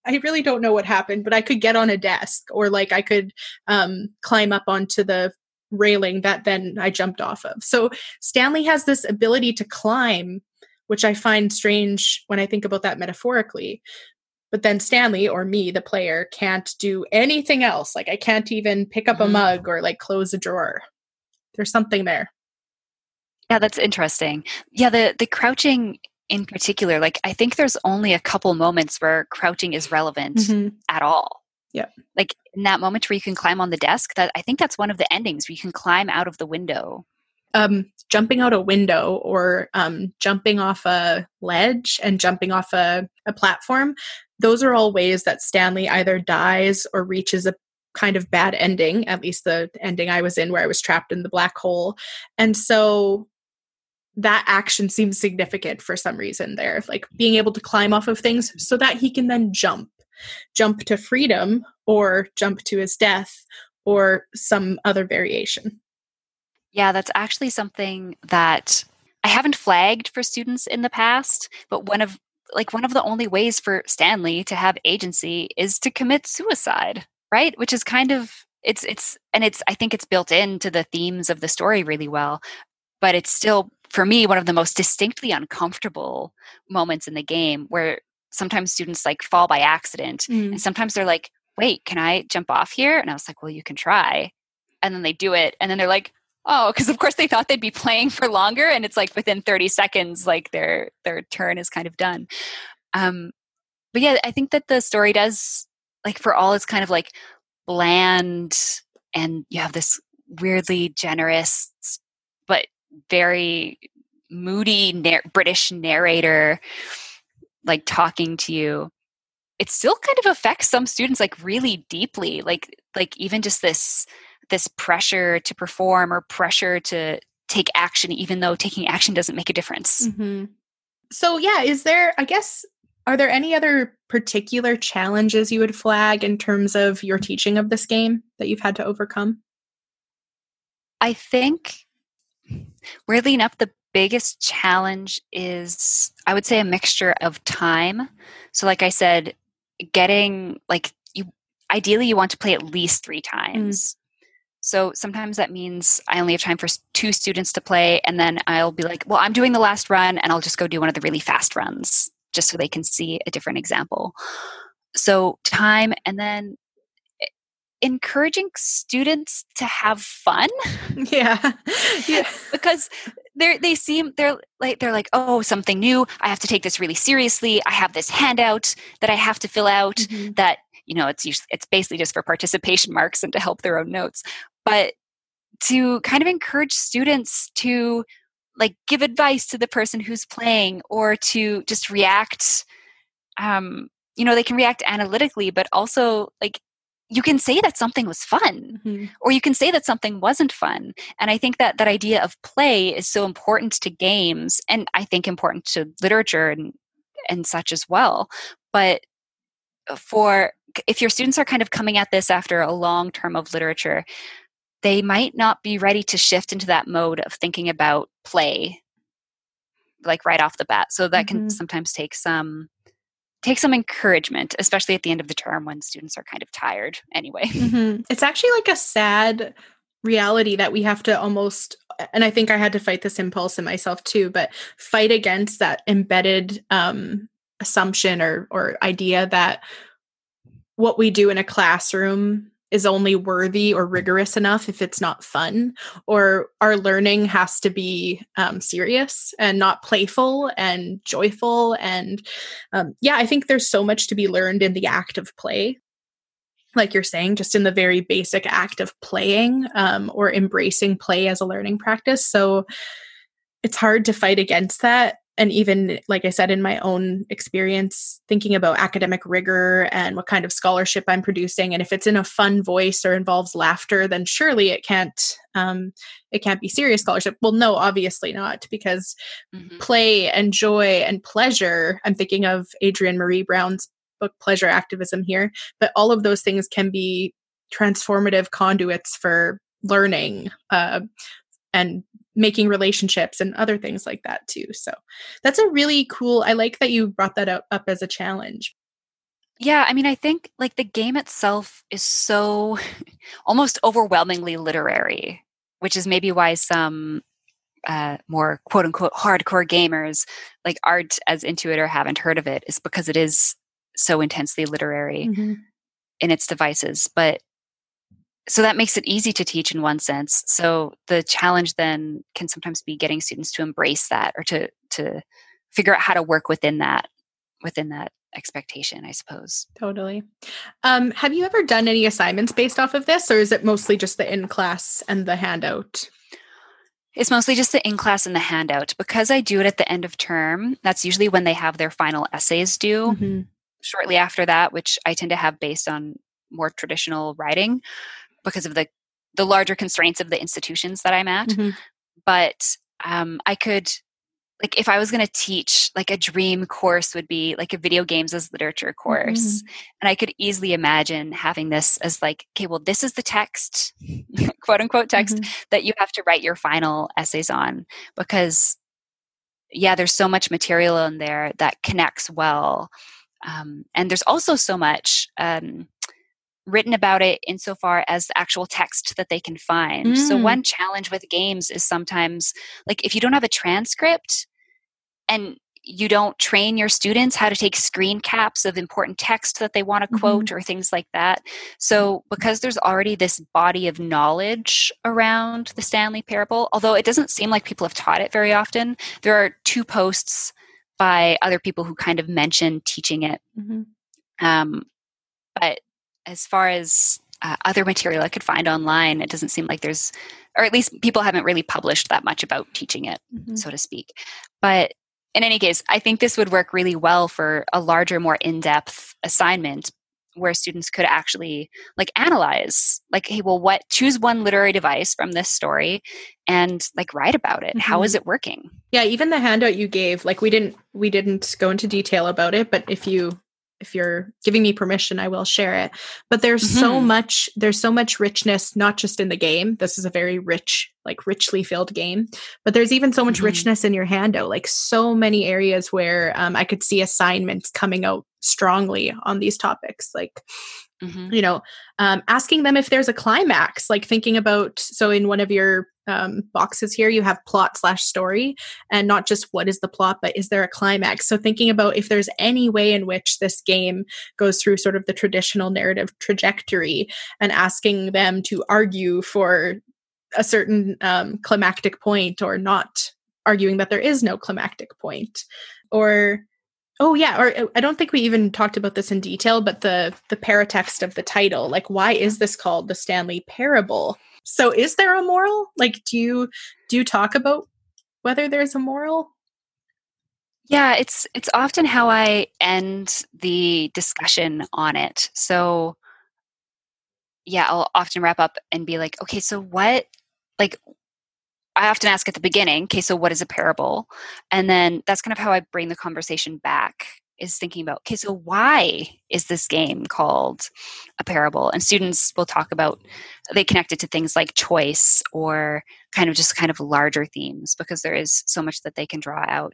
I really don't know what happened, but I could get on a desk, or like I could climb up onto the railing that then I jumped off of. So Stanley has this ability to climb, which I find strange when I think about that metaphorically. But then Stanley, or me, the player, can't do anything else. Like I can't even pick up a mug or like close a drawer. There's something there. Yeah, that's interesting. Yeah, the crouching in particular, like I think there's only a couple moments where crouching is relevant at all. Yeah. Like in that moment where you can climb on the desk, that I think that's one of the endings where you can climb out of the window. Jumping out a window, or jumping off a ledge and jumping off a platform. Those are all ways that Stanley either dies or reaches a kind of bad ending, at least the ending I was in where I was trapped in the black hole. And so that action seems significant for some reason there, like being able to climb off of things so that he can then jump to freedom, or jump to his death, or some other variation. Yeah, that's actually something that I haven't flagged for students in the past, but one of the only ways for Stanley to have agency is to commit suicide, right? Which is kind of I think it's built into the themes of the story really well, but it's still, for me, one of the most distinctly uncomfortable moments in the game, where sometimes students like fall by accident, and sometimes they're like, wait, can I jump off here? And I was like, well, you can try. And then they do it, and then they're like, oh, because of course they thought they'd be playing for longer, and it's like within 30 seconds, like their turn is kind of done. But yeah, I think that the story does, like, for all it's kind of like bland, and you have this weirdly generous but very moody British narrator like talking to you, it still kind of affects some students like really deeply, like even just this pressure to perform, or pressure to take action, even though taking action doesn't make a difference. So yeah, are there any other particular challenges you would flag in terms of your teaching of this game that you've had to overcome? I think, weirdly enough, the biggest challenge is, I would say, a mixture of time. So like I said, ideally you want to play at least 3 times. So sometimes that means I only have time for 2 students to play, and then I'll be like, well, I'm doing the last run, and I'll just go do one of the really fast runs just so they can see a different example. So time, and then encouraging students to have fun. Yeah. Because they're like, oh, something new. I have to take this really seriously. I have this handout that I have to fill out that, it's basically just for participation marks and to help their own notes. But to kind of encourage students to like give advice to the person who's playing, or to just react, they can react analytically, but also like, you can say that something was fun, or you can say that something wasn't fun. And I think that idea of play is so important to games, and I think important to literature and such as well. But if your students are kind of coming at this after a long term of literature, they might not be ready to shift into that mode of thinking about play, like right off the bat. So that can sometimes take some encouragement, especially at the end of the term when students are kind of tired anyway. It's actually like a sad reality that we have to almost, and I think I had to fight this impulse in myself too, but fight against that embedded assumption or idea that what we do in a classroom is only worthy or rigorous enough if it's not fun, or our learning has to be serious and not playful and joyful. And I think there's so much to be learned in the act of play. Like you're saying, just in the very basic act of playing, or embracing play as a learning practice. So it's hard to fight against that. And even, like I said, in my own experience, thinking about academic rigor and what kind of scholarship I'm producing, and if it's in a fun voice or involves laughter, then surely it can't be serious scholarship. Well, no, obviously not, because play and joy and pleasure, I'm thinking of Adrienne Maree Brown's book, Pleasure Activism here, but all of those things can be transformative conduits for learning, and making relationships and other things like that too. So that's a really cool, I like that you brought that up as a challenge. Yeah, I mean, I think like the game itself is so almost overwhelmingly literary, which is maybe why some more quote unquote hardcore gamers like aren't as into it or haven't heard of it, is because it is so intensely literary Mm-hmm. in its devices. But so that makes it easy to teach in one sense. So the challenge then can sometimes be getting students to embrace that, or to figure out how to work within that expectation, I suppose. Totally. Have you ever done any assignments based off of this, or is it mostly just the in-class and the handout? It's mostly just the in-class and the handout. Because I do it at the end of term, that's usually when they have their final essays due. Mm-hmm. Shortly after that, which I tend to have based on more traditional writing because of the larger constraints of the institutions that I'm at. Mm-hmm. But I could, like, if I was going to teach, like, a dream course would be like a video games as literature course. Mm-hmm. And I could easily imagine having this as like, okay, well, this is the text, quote unquote text, Mm-hmm. that you have to write your final essays on. Because, yeah, there's so much material in there that connects well. And there's also so much written about it insofar as the actual text that they can find. So one challenge with games is sometimes, like, if you don't have a transcript and you don't train your students how to take screen caps of important text that they want to quote or things like that. So because there's already this body of knowledge around the Stanley Parable, although it doesn't seem like people have taught it very often, there are 2 posts by other people who kind of mention teaching it. But as far as other material I could find online, it doesn't seem like there's, or at least people haven't really published that much about teaching it, so to speak. But in any case, I think this would work really well for a larger, more in-depth assignment where students could actually, like, analyze, like, hey, well, choose one literary device from this story and, like, write about it. How is it working? Yeah, even the handout you gave, like, we didn't go into detail about it, but if you're giving me permission, I will share it. But there's so much richness, not just in the game. This is a very richly filled game, but there's even so much richness in your handout, like so many areas where I could see assignments coming out strongly on these topics. Like, asking them if there's a climax, like thinking about, so in one of your boxes here, you have plot/story, and not just what is the plot, but is there a climax? So thinking about if there's any way in which this game goes through sort of the traditional narrative trajectory, and asking them to argue for a certain climactic point, or not arguing that there is no climactic point. Or I don't think we even talked about this in detail, but the paratext of the title, like, why is this called the Stanley Parable? So is there a moral? Like, do you talk about whether there's a moral? Yeah, it's often how I end the discussion on it. So yeah, I'll often wrap up and be like, okay, so what, like, I often ask at the beginning, okay, so what is a parable? And then that's kind of how I bring the conversation back, is thinking about, okay, so why is this game called a parable? And students will talk about, they connect it to things like choice, or kind of larger themes, because there is so much that they can draw out.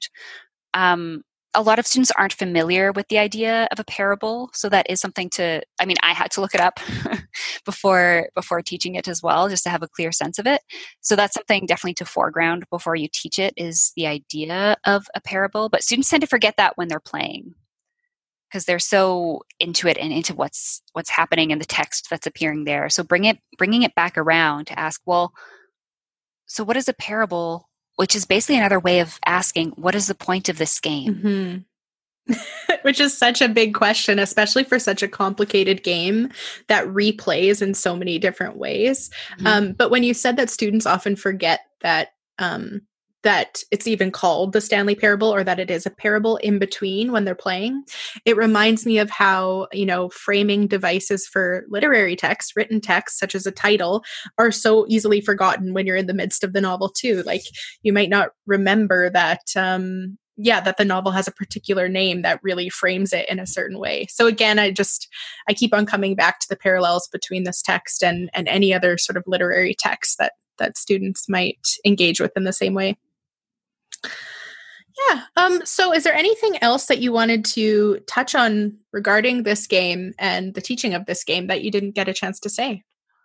A lot of students aren't familiar with the idea of a parable, so that is something I had to look it up before teaching it as well, just to have a clear sense of it. So that's something definitely to foreground before you teach it, is the idea of a parable. But students tend to forget that when they're playing, because they're so into it and into what's happening in the text that's appearing there. So bringing it back around to ask, well, so what is a parable? Which is basically another way of asking, what is the point of this game? Which is such a big question, especially for such a complicated game that replays in so many different ways. But when you said that students often forget that that it's even called the Stanley Parable, or that it is a parable in between when they're playing, it reminds me of how, framing devices for literary text, written text, such as a title, are so easily forgotten when you're in the midst of the novel too. Like, you might not remember that, that the novel has a particular name that really frames it in a certain way. So again, I keep on coming back to the parallels between this text and any other sort of literary text that students might engage with in the same way. Yeah. So is there anything else that you wanted to touch on regarding this game and the teaching of this game that you didn't get a chance to say?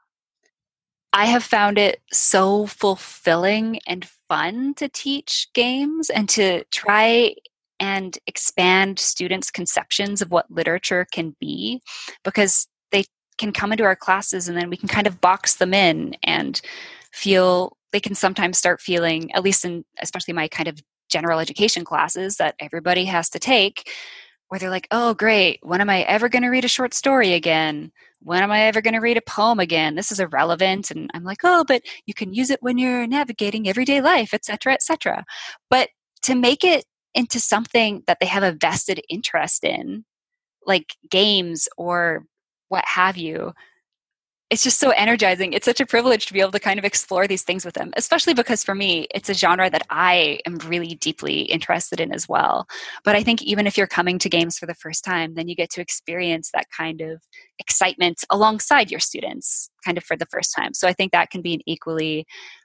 I have found it so fulfilling and fun to teach games and to try and expand students' conceptions of what literature can be, because they can come into our classes and then we can kind of box them in and feel they can sometimes start feeling, at least in especially my kind of general education classes that everybody has to take, where they're like, oh, great, when am I ever going to read a short story again? When am I ever going to read a poem again? This is irrelevant. And I'm like, oh, but you can use it when you're navigating everyday life, et cetera, et cetera. But to make it into something that they have a vested interest in, like games or what have you, it's just so energizing. It's such a privilege to be able to kind of explore these things with them, especially because for me, it's a genre that I am really deeply interested in as well. But I think even if you're coming to games for the first time, then you get to experience that kind of excitement alongside your students kind of for the first time. So I think that can be an equally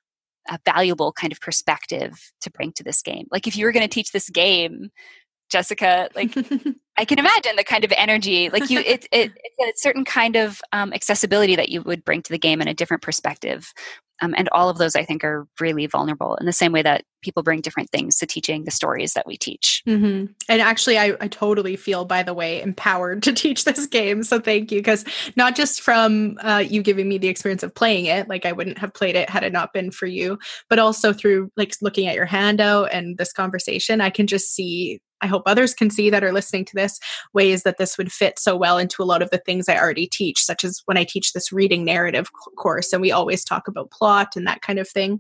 valuable kind of perspective to bring to this game. Like if you were going to teach this game, Jessica, like I can imagine the kind of energy, like it's a certain kind of accessibility that you would bring to the game and a different perspective. And all of those, I think, are really vulnerable in the same way that people bring different things to teaching the stories that we teach. Mm-hmm. And actually, I totally feel, by the way, empowered to teach this game. So thank you. Because not just from you giving me the experience of playing it, like I wouldn't have played it had it not been for you, but also through like looking at your handout and this conversation, I can just see, I hope others can see that are listening to this, ways that this would fit so well into a lot of the things I already teach, such as when I teach this reading narrative course, and we always talk about plot and that kind of thing.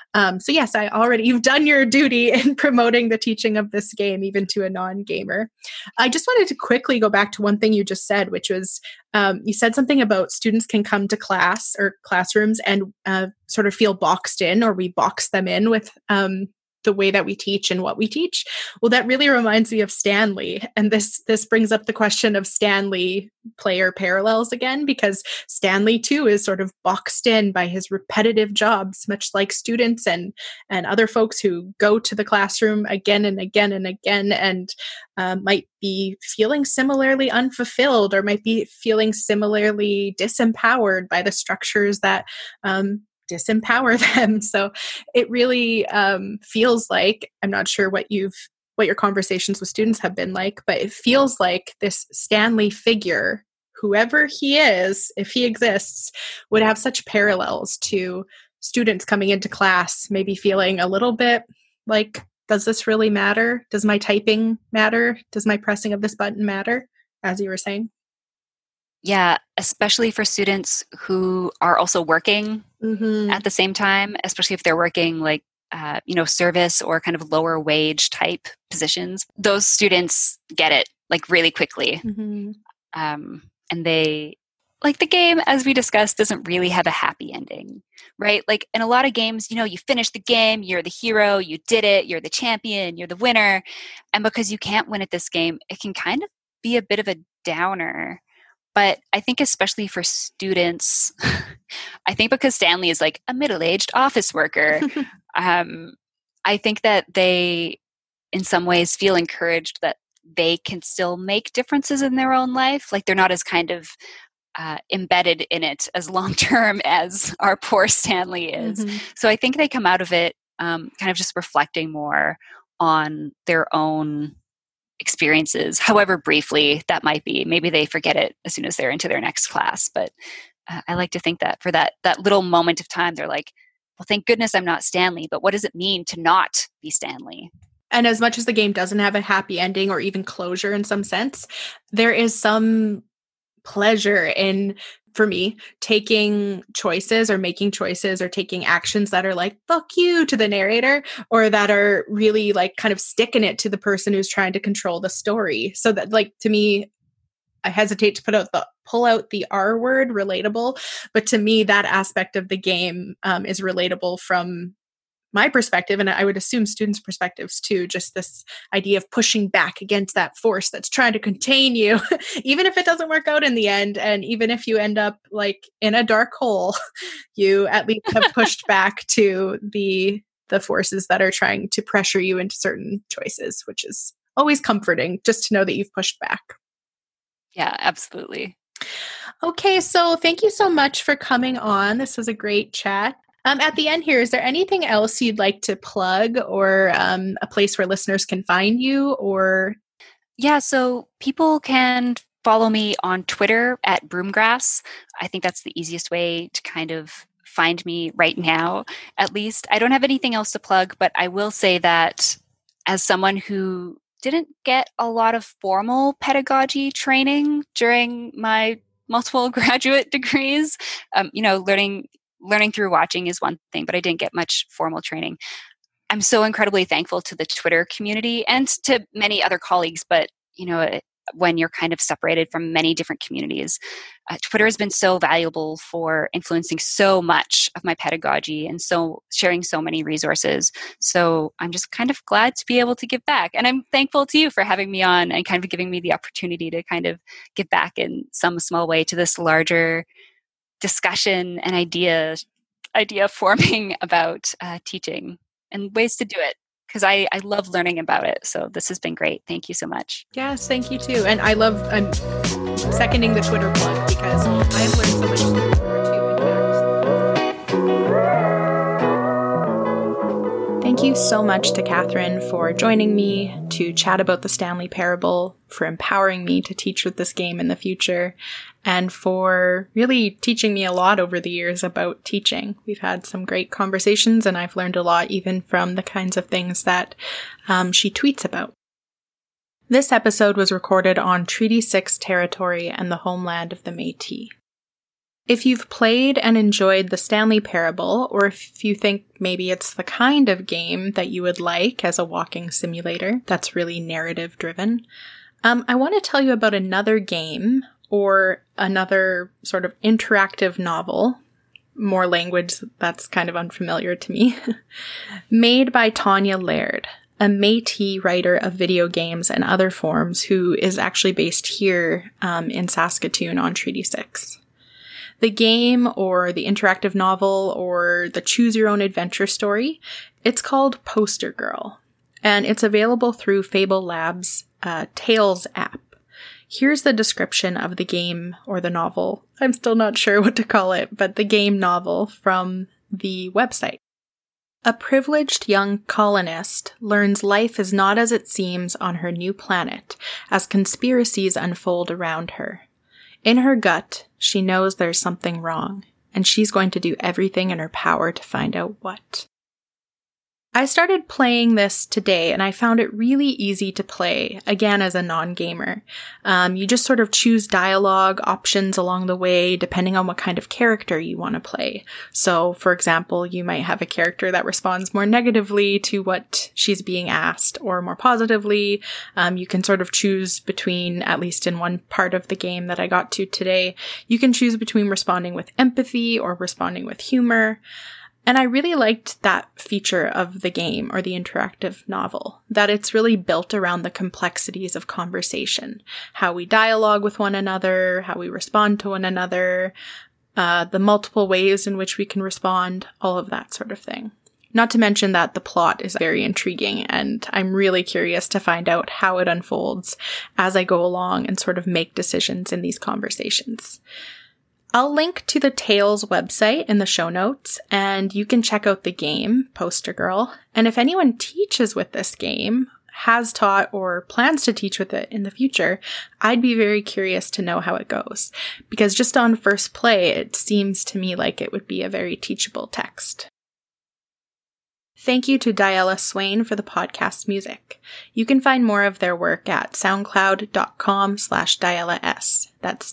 So yes, you've done your duty in promoting the teaching of this game, even to a non-gamer. I just wanted to quickly go back to one thing you just said, which was, you said something about students can come to class or classrooms and sort of feel boxed in, or we box them in with the way that we teach and what we teach. Well, that really reminds me of Stanley. And this brings up the question of Stanley player parallels again, because Stanley too is sort of boxed in by his repetitive jobs, much like students and other folks who go to the classroom again and again and again, and might be feeling similarly unfulfilled, or might be feeling similarly disempowered by the structures that disempower them. So it really feels like, I'm not sure what your conversations with students have been like, but it feels like this Stanley figure, whoever he is, if he exists, would have such parallels to students coming into class, maybe feeling a little bit like, does this really matter? Does my typing matter? Does my pressing of this button matter? As you were saying. Yeah, especially for students who are also working at the same time, especially if they're working like, service or kind of lower wage type positions. Those students get it like really quickly. And they, like the game, as we discussed, doesn't really have a happy ending, right? Like in a lot of games, you finish the game, you're the hero, you did it, you're the champion, you're the winner. And because you can't win at this game, it can kind of be a bit of a downer. But I think especially for students, I think because Stanley is like a middle-aged office worker, I think that they, in some ways, feel encouraged that they can still make differences in their own life. Like they're not as kind of embedded in it as long-term as our poor Stanley is. So I think they come out of it kind of just reflecting more on their own experiences, however briefly that might be. Maybe they forget it as soon as they're into their next class. But I like to think that for that little moment of time, they're like, well, thank goodness I'm not Stanley, but what does it mean to not be Stanley? And as much as the game doesn't have a happy ending or even closure in some sense, there is some pleasure in, for me, taking choices or making choices or taking actions that are like, fuck you to the narrator, or that are really like kind of sticking it to the person who's trying to control the story. So that, like, to me, I hesitate to pull out the R word, relatable, but to me, that aspect of the game is relatable from my perspective, and I would assume students' perspectives too, just this idea of pushing back against that force that's trying to contain you, even if it doesn't work out in the end. And even if you end up like in a dark hole, you at least have pushed back to the the forces that are trying to pressure you into certain choices, which is always comforting just to know that you've pushed back. Yeah, absolutely. Okay, so thank you so much for coming on. This was a great chat. At the end here, is there anything else you'd like to plug, or a place where listeners can find you? Or yeah, so people can follow me on Twitter at Broomgrass. I think that's the easiest way to kind of find me right now, at least. I don't have anything else to plug, but I will say that as someone who didn't get a lot of formal pedagogy training during my multiple graduate degrees, learning through watching is one thing, but I didn't get much formal training. I'm so incredibly thankful to the Twitter community and to many other colleagues, but when you're kind of separated from many different communities, Twitter has been so valuable for influencing so much of my pedagogy and so sharing so many resources. So I'm just kind of glad to be able to give back. And I'm thankful to you for having me on and kind of giving me the opportunity to kind of give back in some small way to this larger discussion and idea forming about teaching and ways to do it, because I love learning about it. So this has been great. Thank you so much. Yes, thank you too. And I'm seconding the Twitter plug because I've learned so much through Twitter too, in fact. Thank you so much to Catherine for joining me to chat about the Stanley Parable, for empowering me to teach with this game in the future, and for really teaching me a lot over the years about teaching. We've had some great conversations, and I've learned a lot even from the kinds of things that she tweets about. This episode was recorded on Treaty 6 territory and the homeland of the Métis. If you've played and enjoyed the Stanley Parable, or if you think maybe it's the kind of game that you would like as a walking simulator that's really narrative-driven, I want to tell you about another game, or another sort of interactive novel, more language that's kind of unfamiliar to me, made by Tanya Laird, a Métis writer of video games and other forms who is actually based here in Saskatoon on Treaty 6. The game, or the interactive novel, or the choose-your-own-adventure story, it's called Poster Girl, and it's available through Fable Labs' Tales app. Here's the description of the game, or the novel. I'm still not sure what to call it, but the game novel from the website. A privileged young colonist learns life is not as it seems on her new planet as conspiracies unfold around her. In her gut, she knows there's something wrong, and she's going to do everything in her power to find out what. I started playing this today, and I found it really easy to play, again as a non-gamer. You just sort of choose dialogue options along the way, depending on what kind of character you want to play. So, for example, you might have a character that responds more negatively to what she's being asked, or more positively. You can sort of choose between, at least in one part of the game that I got to today, you can choose between responding with empathy or responding with humor. And I really liked that feature of the game, or the interactive novel, that it's really built around the complexities of conversation, how we dialogue with one another, how we respond to one another, the multiple ways in which we can respond, all of that sort of thing. Not to mention that the plot is very intriguing, and I'm really curious to find out how it unfolds as I go along and sort of make decisions in these conversations. I'll link to the Tales website in the show notes, and you can check out the game, Poster Girl. And if anyone teaches with this game, has taught, or plans to teach with it in the future, I'd be very curious to know how it goes. Because just on first play, it seems to me like it would be a very teachable text. Thank you to Diella Swain for the podcast music. You can find more of their work at soundcloud.com/DiellaS. That's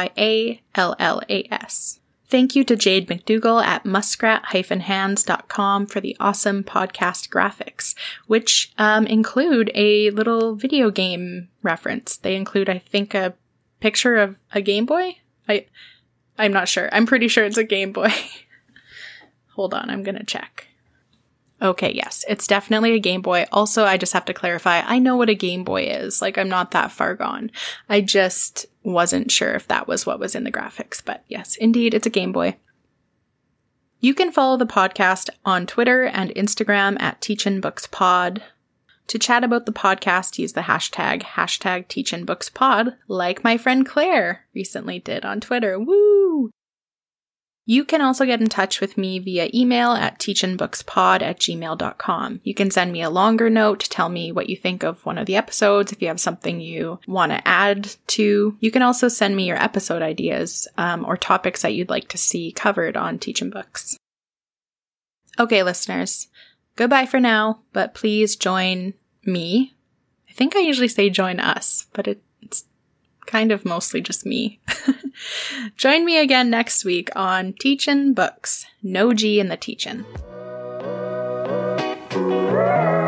DYALLAS. Thank you to Jade McDougall at muskrat-hands.com for the awesome podcast graphics, which include a little video game reference. They include, I think, a picture of a Game Boy? I'm not sure. I'm pretty sure it's a Game Boy. Hold on, I'm gonna check. Okay, yes, it's definitely a Game Boy. Also, I just have to clarify, I know what a Game Boy is. Like, I'm not that far gone. I just wasn't sure if that was what was in the graphics. But yes, indeed, it's a Game Boy. You can follow the podcast on Twitter and Instagram at TeachinBooksPod. To chat about the podcast, use the hashtag #TeachinBooksPod, like my friend Claire recently did on Twitter. Woo! You can also get in touch with me via email at teachinbookspod@gmail.com. You can send me a longer note, tell me what you think of one of the episodes, if you have something you want to add to. You can also send me your episode ideas or topics that you'd like to see covered on Teachin' Books. Okay, listeners, goodbye for now, but please join me. I think I usually say join us, but it's kind of mostly just me. Join me again next week on Teachin' Books. No G in the Teachin'.